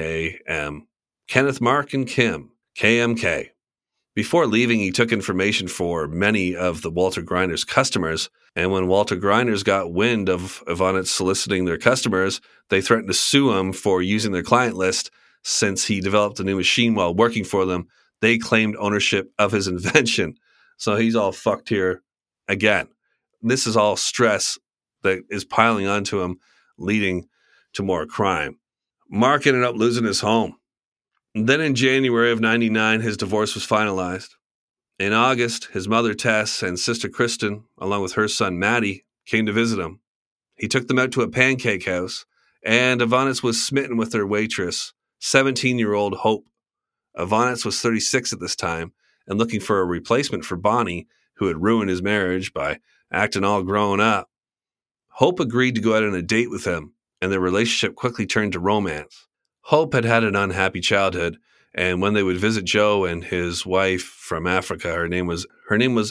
K M. Kenneth, Mark, and Kim. K M K. Before leaving, he took information for many of the Walter Grinders customers, and when Walter Grinders got wind of Ivanitz soliciting their customers, they threatened to sue him for using their client list. Since he developed a new machine while working for them, they claimed ownership of his invention. So he's all fucked here again. This is all stress that is piling onto him, leading to more crime. Mark ended up losing his home. Then in January of ninety-nine, his divorce was finalized. In August, his mother Tess and sister Kristen, along with her son Matty, came to visit him. He took them out to a pancake house, and Ivanitz was smitten with their waitress, seventeen-year-old Hope. Ivanitz was thirty-six at this time and looking for a replacement for Bonnie, who had ruined his marriage by acting all grown up. Hope agreed to go out on a date with him, and their relationship quickly turned to romance. Hope had had an unhappy childhood, and when they would visit Joe and his wife from Africa, her name was her name was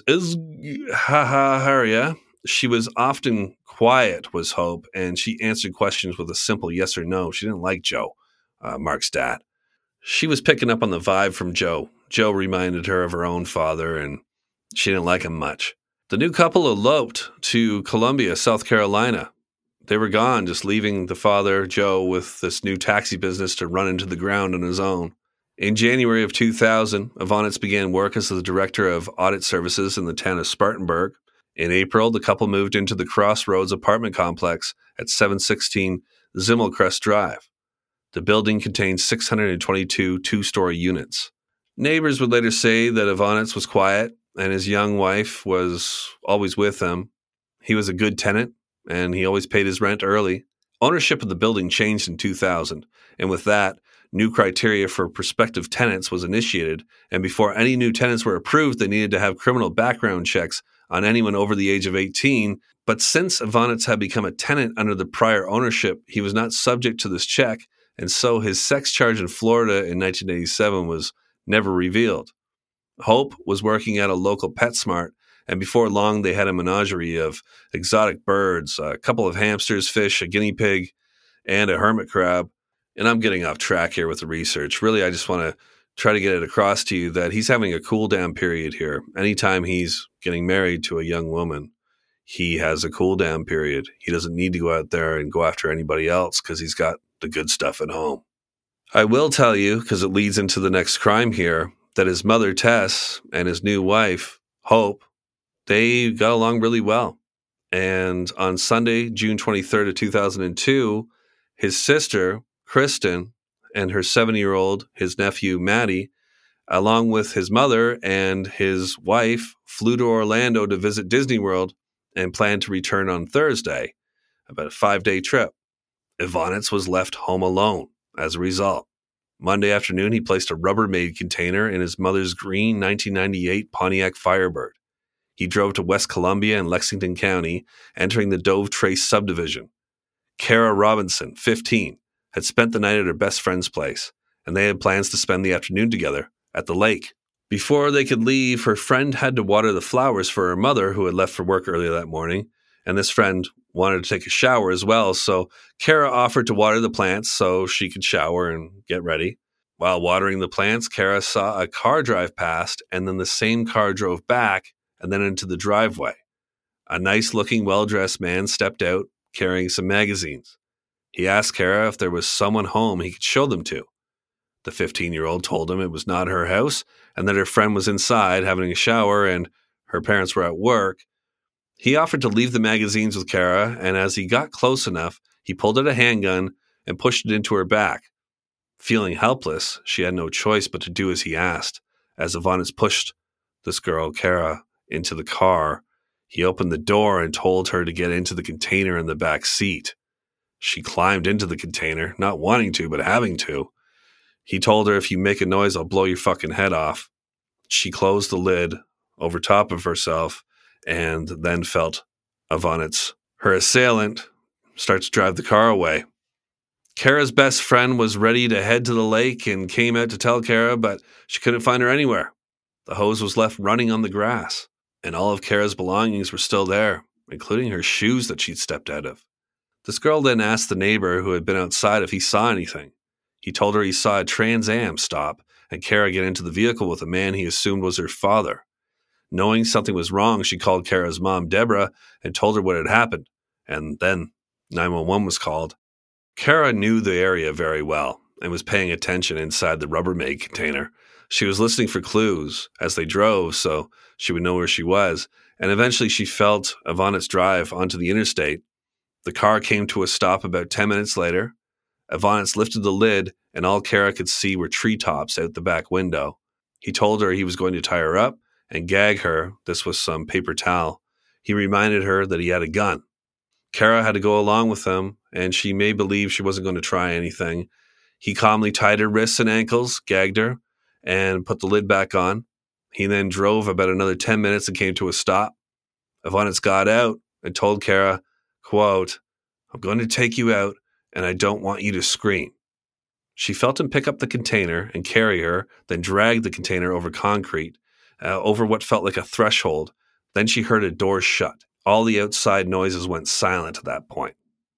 Izhaharia. She was often quiet, was Hope, and she answered questions with a simple yes or no. She didn't like Joe, uh, Mark's dad. She was picking up on the vibe from Joe. Joe reminded her of her own father, and she didn't like him much. The new couple eloped to Columbia, South Carolina. They were gone, just leaving the father, Joe, with this new taxi business to run into the ground on his own. In January of two thousand, Ivanitz began work as the director of audit services in the town of Spartanburg. In April, the couple moved into the Crossroads apartment complex at seven sixteen Zimmelcrest Drive. The building contains six hundred twenty-two two-story units. Neighbors would later say that Ivanitz was quiet and his young wife was always with him. He was a good tenant, and he always paid his rent early. Ownership of the building changed in two thousand, and with that, new criteria for prospective tenants was initiated, and before any new tenants were approved, they needed to have criminal background checks on anyone over the age of eighteen. But since Ivanitz had become a tenant under the prior ownership, he was not subject to this check, and so his sex charge in Florida in nineteen eighty-seven was never revealed. Hope was working at a local PetSmart, and before long they had a menagerie of exotic birds, a couple of hamsters, fish, a guinea pig, and a hermit crab. And I'm getting off track here with the research. Really, I just want to try to get it across to you that he's having a cool down period here. Anytime he's getting married to a young woman, he has a cool down period. He doesn't need to go out there and go after anybody else because he's got the good stuff at home. I will tell you, because it leads into the next crime here, that his mother, Tess, and his new wife, Hope, they got along really well. And on Sunday, June twenty-third of two thousand two, his sister, Kristen, and her seven-year-old, his nephew, Maddie, along with his mother and his wife, flew to Orlando to visit Disney World and planned to return on Thursday, about a five-day trip. Ivanitz was left home alone as a result. Monday afternoon, he placed a Rubbermaid container in his mother's green nineteen ninety-eight Pontiac Firebird. He drove to West Columbia and Lexington County, entering the Dove Trace subdivision. Kara Robinson, fifteen, had spent the night at her best friend's place, and they had plans to spend the afternoon together at the lake. Before they could leave, her friend had to water the flowers for her mother, who had left for work earlier that morning, and this friend wanted to take a shower as well, so Kara offered to water the plants so she could shower and get ready. While watering the plants, Kara saw a car drive past, and then the same car drove back and then into the driveway. A nice-looking, well-dressed man stepped out, carrying some magazines. He asked Kara if there was someone home he could show them to. The fifteen-year-old told him it was not her house and that her friend was inside having a shower and her parents were at work. He offered to leave the magazines with Kara, and as he got close enough, he pulled out a handgun and pushed it into her back. Feeling helpless, she had no choice but to do as he asked. As Ivanitz pushed this girl, Kara, into the car, he opened the door and told her to get into the container in the back seat. She climbed into the container, not wanting to, but having to. He told her, "If you make a noise, I'll blow your fucking head off." She closed the lid over top of herself and then felt Ivanitz. Her assailant starts to drive the car away. Kara's best friend was ready to head to the lake and came out to tell Kara, but she couldn't find her anywhere. The hose was left running on the grass, and all of Kara's belongings were still there, including her shoes that she'd stepped out of. This girl then asked the neighbor who had been outside if he saw anything. He told her he saw a Trans Am stop and Kara get into the vehicle with a man he assumed was her father. Knowing something was wrong, she called Kara's mom, Deborah, and told her what had happened, and then nine one one was called. Kara knew the area very well and was paying attention inside the Rubbermaid container. She was listening for clues as they drove so she would know where she was, and eventually she felt Ivanitz drive onto the interstate. The car came to a stop about ten minutes later. Ivanitz lifted the lid, and all Kara could see were treetops out the back window. He told her he was going to tie her up and gag her. This was some paper towel. He reminded her that he had a gun. Kara had to go along with him, and she may believe she wasn't going to try anything. He calmly tied her wrists and ankles, gagged her, and put the lid back on. He then drove about another ten minutes and came to a stop. Ivanitz got out and told Kara, quote, "I'm going to take you out, and I don't want you to scream." She felt him pick up the container and carry her, then drag the container over concrete, uh, over what felt like a threshold. Then she heard a door shut. All the outside noises went silent at that point.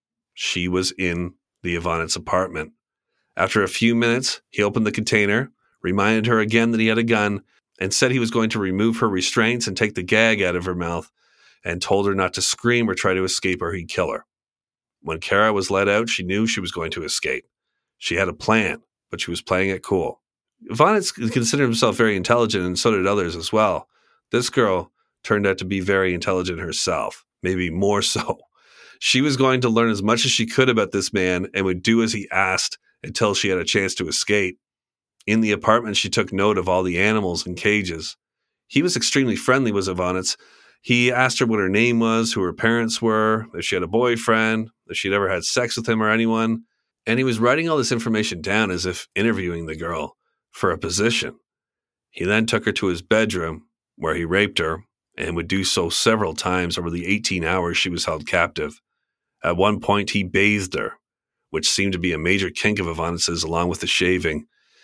She was in the Ivanitz apartment. After a few minutes, he opened the container, reminded her again that he had a gun, and said he was going to remove her restraints and take the gag out of her mouth, and told her not to scream or try to escape or he'd kill her. When Kara was let out, she knew she was going to escape. She had a plan, but she was playing it cool. Ivanitz considered himself very intelligent, and so did others as well. This girl turned out to be very intelligent herself, maybe more so. She was going to learn as much as she could about this man and would do as he asked until she had a chance to escape. In the apartment, she took note of all the animals in cages. He was extremely friendly, was Ivanitz. He asked her what her name was, who her parents were, if she had a boyfriend, if she'd ever had sex with him or anyone. And he was writing all this information down as if interviewing the girl for a position. He then took her to his bedroom, where he raped her, and would do so several times over the eighteen hours she was held captive. At one point, he bathed her, which seemed to be a major kink of Ivanitz's, along with the shaving.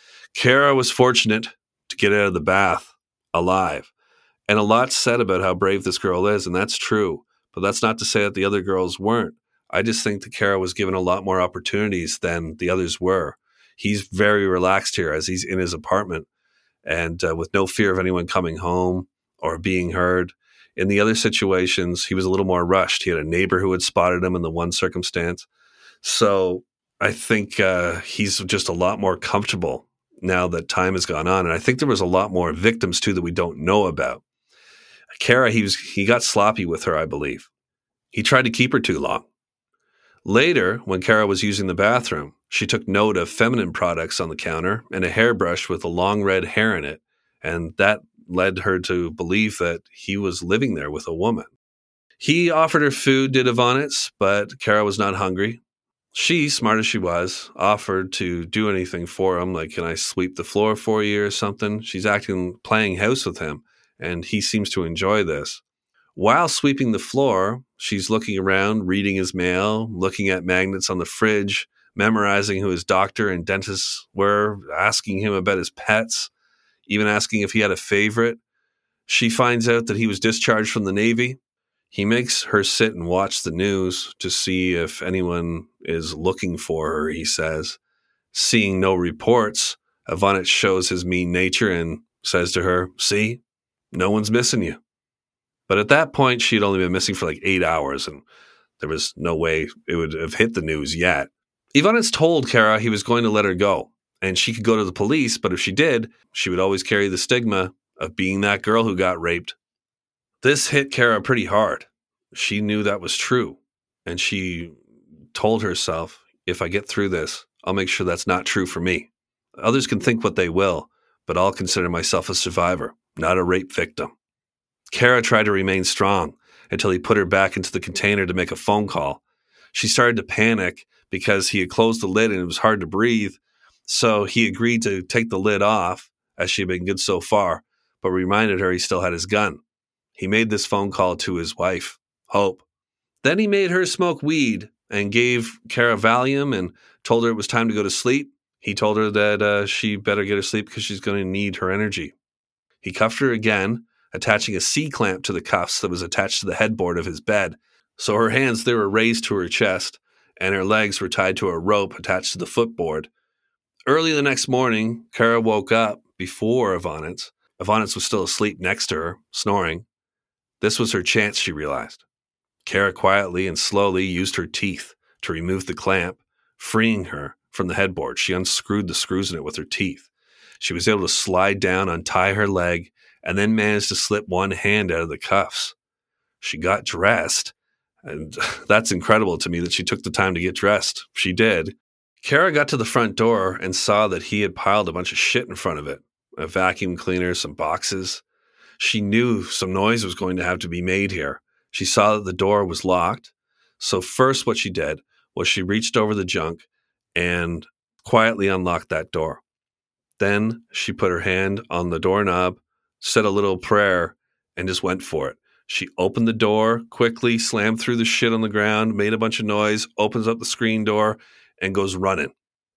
Kara was fortunate to get out of the bath alive. And a lot's said about how brave this girl is, and that's true. But that's not to say that the other girls weren't. I just think that Kara was given a lot more opportunities than the others were. He's very relaxed here as he's in his apartment and uh, with no fear of anyone coming home or being heard. In the other situations, he was a little more rushed. He had a neighbor who had spotted him in the one circumstance. So I think uh, he's just a lot more comfortable now that time has gone on. And I think there was a lot more victims, too, that we don't know about. Kara, he was he got sloppy with her, I believe. He tried to keep her too long. Later, when Kara was using the bathroom, she took note of feminine products on the counter and a hairbrush with a long red hair in it, and that led her to believe that he was living there with a woman. He offered her food, did Ivanitz, but Kara was not hungry. She, smart as she was, offered to do anything for him, like, can I sweep the floor for you or something? She's acting, playing house with him, and he seems to enjoy this. While sweeping the floor, she's looking around, reading his mail, looking at magnets on the fridge, memorizing who his doctor and dentists were, asking him about his pets, even asking if he had a favorite. She finds out that he was discharged from the Navy. He makes her sit and watch the news to see if anyone is looking for her, he says. Seeing no reports, Ivanitz shows his mean nature and says to her, see, no one's missing you. But at that point, she had only been missing for like eight hours, and there was no way it would have hit the news yet. Ivanitz told Kara he was going to let her go, and she could go to the police, but if she did, she would always carry the stigma of being that girl who got raped. This hit Kara pretty hard. She knew that was true, and she told herself, if I get through this, I'll make sure that's not true for me. Others can think what they will, but I'll consider myself a survivor, not a rape victim. Kara tried to remain strong until he put her back into the container to make a phone call. She started to panic because he had closed the lid and it was hard to breathe, so he agreed to take the lid off, as she had been good so far, but reminded her he still had his gun. He made this phone call to his wife, Hope. Then he made her smoke weed and gave Kara Valium and told her it was time to go to sleep. He told her that uh, she better get her sleep because she's going to need her energy. He cuffed her again, attaching a C-clamp to the cuffs that was attached to the headboard of his bed. So her hands, they were raised to her chest, and her legs were tied to a rope attached to the footboard. Early the next morning, Kara woke up before Ivanitz. Ivanitz was still asleep next to her, snoring. This was her chance, she realized. Kara quietly and slowly used her teeth to remove the clamp, freeing her from the headboard. She unscrewed the screws in it with her teeth. She was able to slide down, untie her leg, and then managed to slip one hand out of the cuffs. She got dressed, and that's incredible to me that she took the time to get dressed. She did. Kara got to the front door and saw that he had piled a bunch of shit in front of it, a vacuum cleaner, some boxes. She knew some noise was going to have to be made here. She saw that the door was locked. So first what she did was she reached over the junk and quietly unlocked that door. Then she put her hand on the doorknob, said a little prayer, and just went for it. She opened the door, quickly slammed through the shit on the ground, made a bunch of noise, opens up the screen door, and goes running.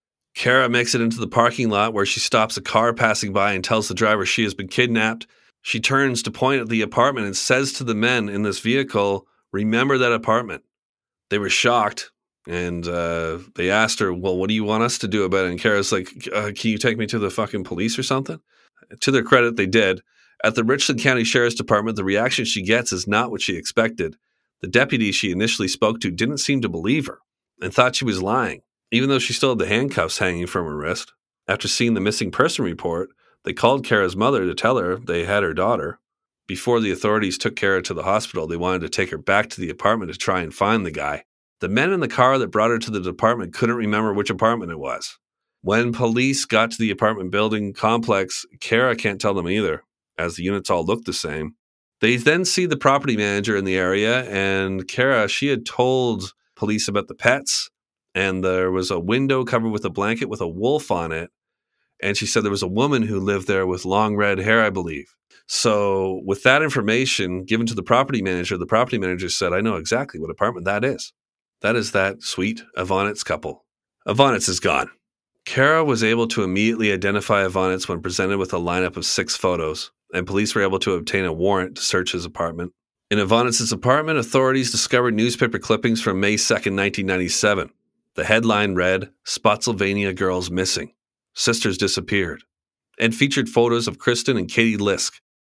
Kara makes it into the parking lot where she stops a car passing by and tells the driver she has been kidnapped. She turns to point at the apartment and says to the men in this vehicle, remember that apartment. They were shocked, and uh, they asked her, well, what do you want us to do about it? And Kara's like, uh, can you take me to the fucking police or something? To their credit, they did. At the Richland County Sheriff's Department, the reaction she gets is not what she expected. The deputy she initially spoke to didn't seem to believe her and thought she was lying, even though she still had the handcuffs hanging from her wrist. After seeing the missing person report, they called Kara's mother to tell her they had her daughter. Before the authorities took Kara to the hospital, they wanted to take her back to the apartment to try and find the guy. The men in the car that brought her to the department couldn't remember which apartment it was. When police got to the apartment building complex, Kara can't tell them either, as the units all look the same. They then see the property manager in the area, and Kara, she had told police about the pets, and there was a window covered with a blanket with a wolf on it, and she said there was a woman who lived there with long red hair, I believe. So with that information given to the property manager, the property manager said, I know exactly what apartment that is. That is that sweet Ivanitz couple. Ivanitz is gone. Kara was able to immediately identify Ivanitz when presented with a lineup of six photos, and police were able to obtain a warrant to search his apartment. In Ivanitz's apartment, authorities discovered newspaper clippings from May second, nineteen ninety-seven. The headline read, Spotsylvania Girls Missing. Sisters Disappeared, and featured photos of Kristen and Katie Lisk.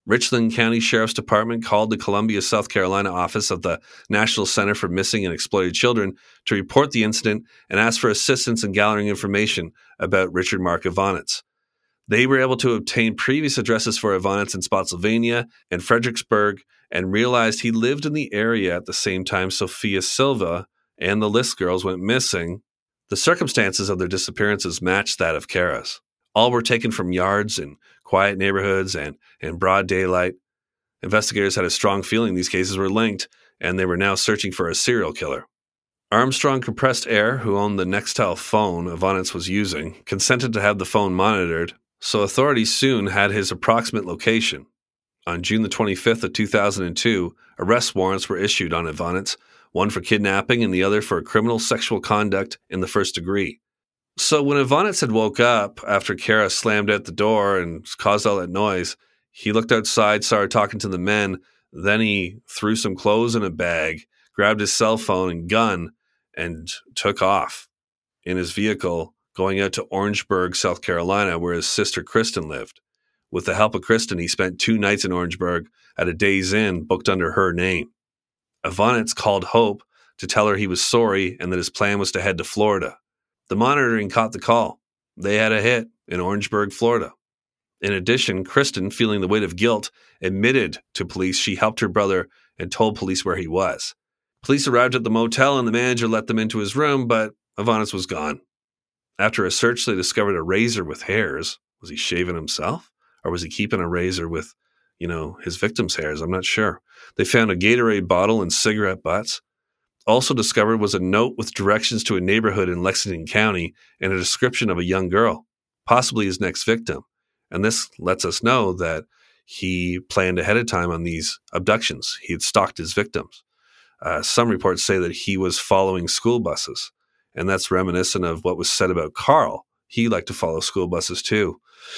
Richland County Sheriff's Department called the Columbia, South Carolina office of the National Center for Missing and Exploited Children to report the incident and ask for assistance in gathering information about Richard Mark Ivanitz. They were able to obtain previous addresses for Ivanitz in Spotsylvania and Fredericksburg and realized he lived in the area at the same time Sophia Silva and the List girls went missing. The circumstances of their disappearances matched that of Kara's. All were taken from yards in quiet neighborhoods and in broad daylight. Investigators had a strong feeling these cases were linked, and they were now searching for a serial killer. Armstrong Compressed Air, who owned the Nextel phone Ivanitz was using, consented to have the phone monitored, so authorities soon had his approximate location. On June the twenty-fifth of two thousand two, arrest warrants were issued on Ivanitz, one for kidnapping and the other for criminal sexual conduct in the first degree. So when Ivanitz had woke up after Kara slammed at the door and caused all that noise, he looked outside, started talking to the men. Then he threw some clothes in a bag, grabbed his cell phone and gun, and took off in his vehicle, going out to Orangeburg, South Carolina, where his sister Kristen lived. With the help of Kristen, he spent two nights in Orangeburg at a Days Inn booked under her name. Ivanitz called Hope to tell her he was sorry and that his plan was to head to Florida. The monitoring caught the call. They had a hit in Orangeburg, Florida. In addition, Kristen, feeling the weight of guilt, admitted to police she helped her brother and told police where he was. Police arrived at the motel and the manager let them into his room, but Ivanitz was gone. After a search, they discovered a razor with hairs. Was he shaving himself? Or was he keeping a razor with, you know, his victim's hairs? I'm not sure. They found a Gatorade bottle and cigarette butts. Also discovered was a note with directions to a neighborhood in Lexington County and a description of a young girl, possibly his next victim. And this lets us know that he planned ahead of time on these abductions. He had stalked his victims. Uh, some reports say that he was following school buses, and that's reminiscent of what was said about Carl. He liked to follow school buses too.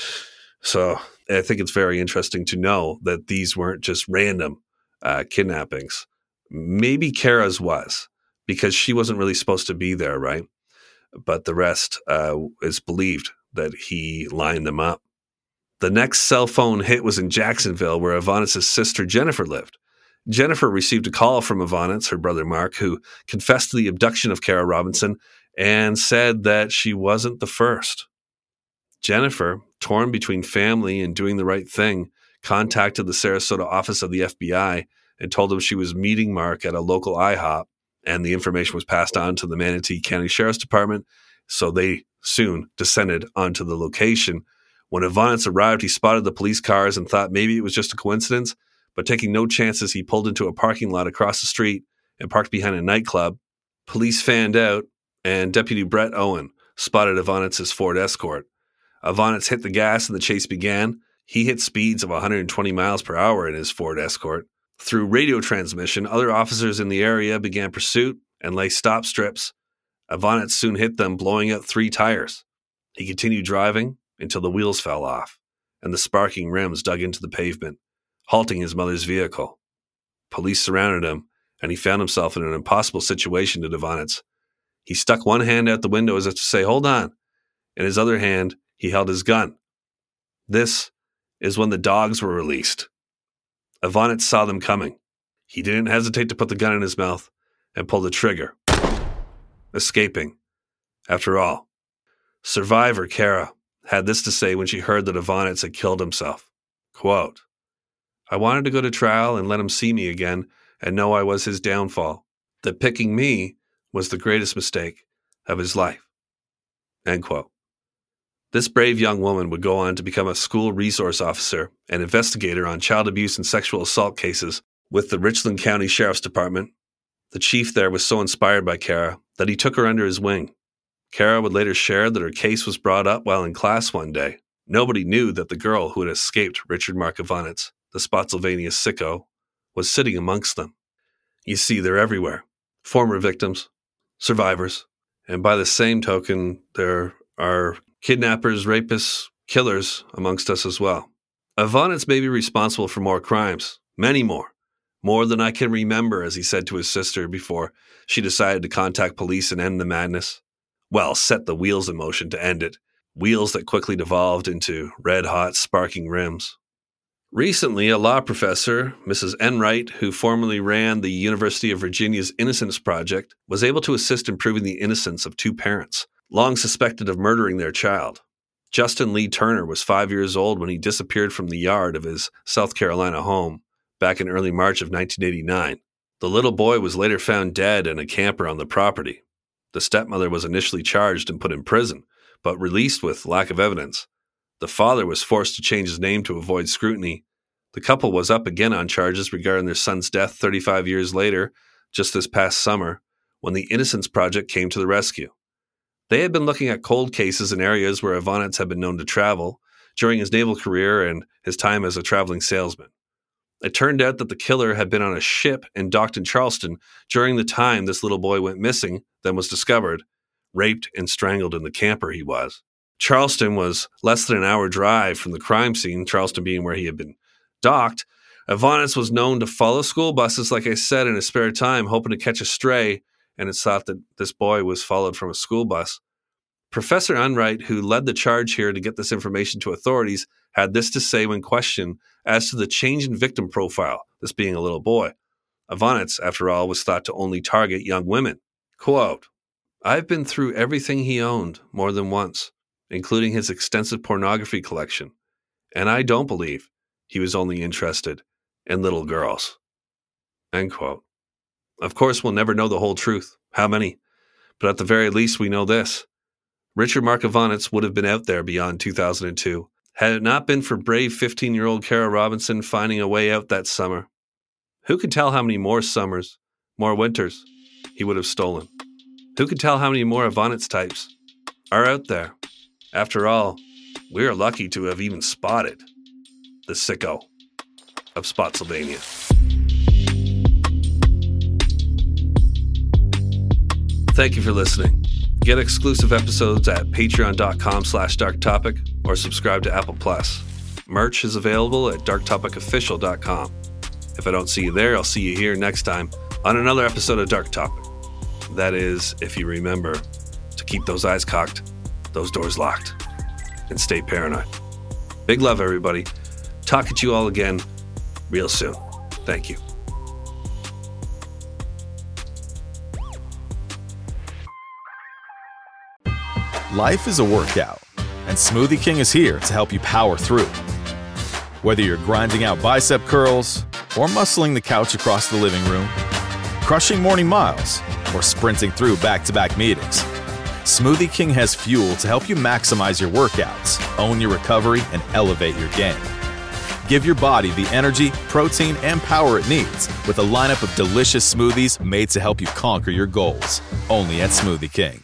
So I think it's very interesting to know that these weren't just random uh, kidnappings. Maybe Kara's was, because she wasn't really supposed to be there, right? But the rest uh, is believed that he lined them up. The next cell phone hit was in Jacksonville, where Ivanitz's sister Jennifer lived. Jennifer received a call from Ivanitz, her brother Mark, who confessed to the abduction of Kara Robinson and said that she wasn't the first. Jennifer, torn between family and doing the right thing, contacted the Sarasota office of the F B I and told them she was meeting Mark at a local IHOP, and the information was passed on to the Manatee County Sheriff's Department, so they soon descended onto the location. When Ivanitz arrived, he spotted the police cars and thought maybe it was just a coincidence, but taking no chances, he pulled into a parking lot across the street and parked behind a nightclub. Police fanned out, and Deputy Brett Owen spotted Ivanitz's Ford Escort. Ivanitz hit the gas and the chase began. He hit speeds of one hundred twenty miles per hour in his Ford Escort. Through radio transmission, other officers in the area began pursuit and lay stop strips. Ivanitz soon hit them, blowing out three tires. He continued driving until the wheels fell off and the sparking rims dug into the pavement, halting his mother's vehicle. Police surrounded him, and he found himself in an impossible situation to Ivanitz. He stuck one hand out the window as if to say, "Hold on." In his other hand, he held his gun. This is when the dogs were released. Ivanitz saw them coming. He didn't hesitate to put the gun in his mouth and pull the trigger, escaping. After all, survivor Kara had this to say when she heard that Ivanitz had killed himself. Quote, "I wanted to go to trial and let him see me again and know I was his downfall. That picking me was the greatest mistake of his life." End quote. This brave young woman would go on to become a school resource officer and investigator on child abuse and sexual assault cases with the Richland County Sheriff's Department. The chief there was so inspired by Kara that he took her under his wing. Kara would later share that her case was brought up while in class one day. Nobody knew that the girl who had escaped Richard Mark Ivanitz, the Spotsylvania sicko, was sitting amongst them. You see, they're everywhere. Former victims, survivors, and by the same token, there are kidnappers, rapists, killers amongst us as well. Ivanitz may be responsible for more crimes, many more, more than I can remember, as he said to his sister before she decided to contact police and end the madness. Well, set the wheels in motion to end it, wheels that quickly devolved into red-hot, sparking rims. Recently, a law professor, Missus Enright, who formerly ran the University of Virginia's Innocence Project, was able to assist in proving the innocence of two parents, long suspected of murdering their child. Justin Lee Turner was five years old when he disappeared from the yard of his South Carolina home back in early March of nineteen eighty-nine. The little boy was later found dead in a camper on the property. The stepmother was initially charged and put in prison, but released with lack of evidence. The father was forced to change his name to avoid scrutiny. The couple was up again on charges regarding their son's death thirty-five years later, just this past summer, when the Innocence Project came to the rescue. They had been looking at cold cases in areas where Ivanitz had been known to travel during his naval career and his time as a traveling salesman. It turned out that the killer had been on a ship and docked in Charleston during the time this little boy went missing, then was discovered, raped and strangled in the camper he was. Charleston was less than an hour drive from the crime scene, Charleston being where he had been docked. Ivanitz was known to follow school buses, like I said, in his spare time, hoping to catch a stray, and it's thought that this boy was followed from a school bus. Professor Enright, who led the charge here to get this information to authorities, had this to say when questioned as to the change in victim profile, this being a little boy. Ivanitz, after all, was thought to only target young women. Quote, "I've been through everything he owned more than once, including his extensive pornography collection, and I don't believe he was only interested in little girls." End quote. Of course, we'll never know the whole truth, how many, but at the very least we know this. Richard Mark Ivanitz would have been out there beyond two thousand two, had it not been for brave fifteen-year-old Kara Robinson finding a way out that summer. Who could tell how many more summers, more winters, he would have stolen? Who could tell how many more Ivanitz types are out there? After all, we are lucky to have even spotted the sicko of Spotsylvania. Thank you for listening. Get exclusive episodes at patreon.com slash darktopic or subscribe to Apple Plus. Merch is available at dark topic official dot com. If I don't see you there, I'll see you here next time on another episode of Dark Topic. That is, if you remember to keep those eyes cocked, those doors locked, and stay paranoid. Big love, everybody. Talk at you all again real soon. Thank you.
Life is a workout, and Smoothie King is here to help you power through. Whether you're grinding out bicep curls or muscling the couch across the living room, crushing morning miles, or sprinting through back-to-back meetings, Smoothie King has fuel to help you maximize your workouts, own your recovery, and elevate your game. Give your body the energy, protein, and power it needs with a lineup of delicious smoothies made to help you conquer your goals. Only at Smoothie King.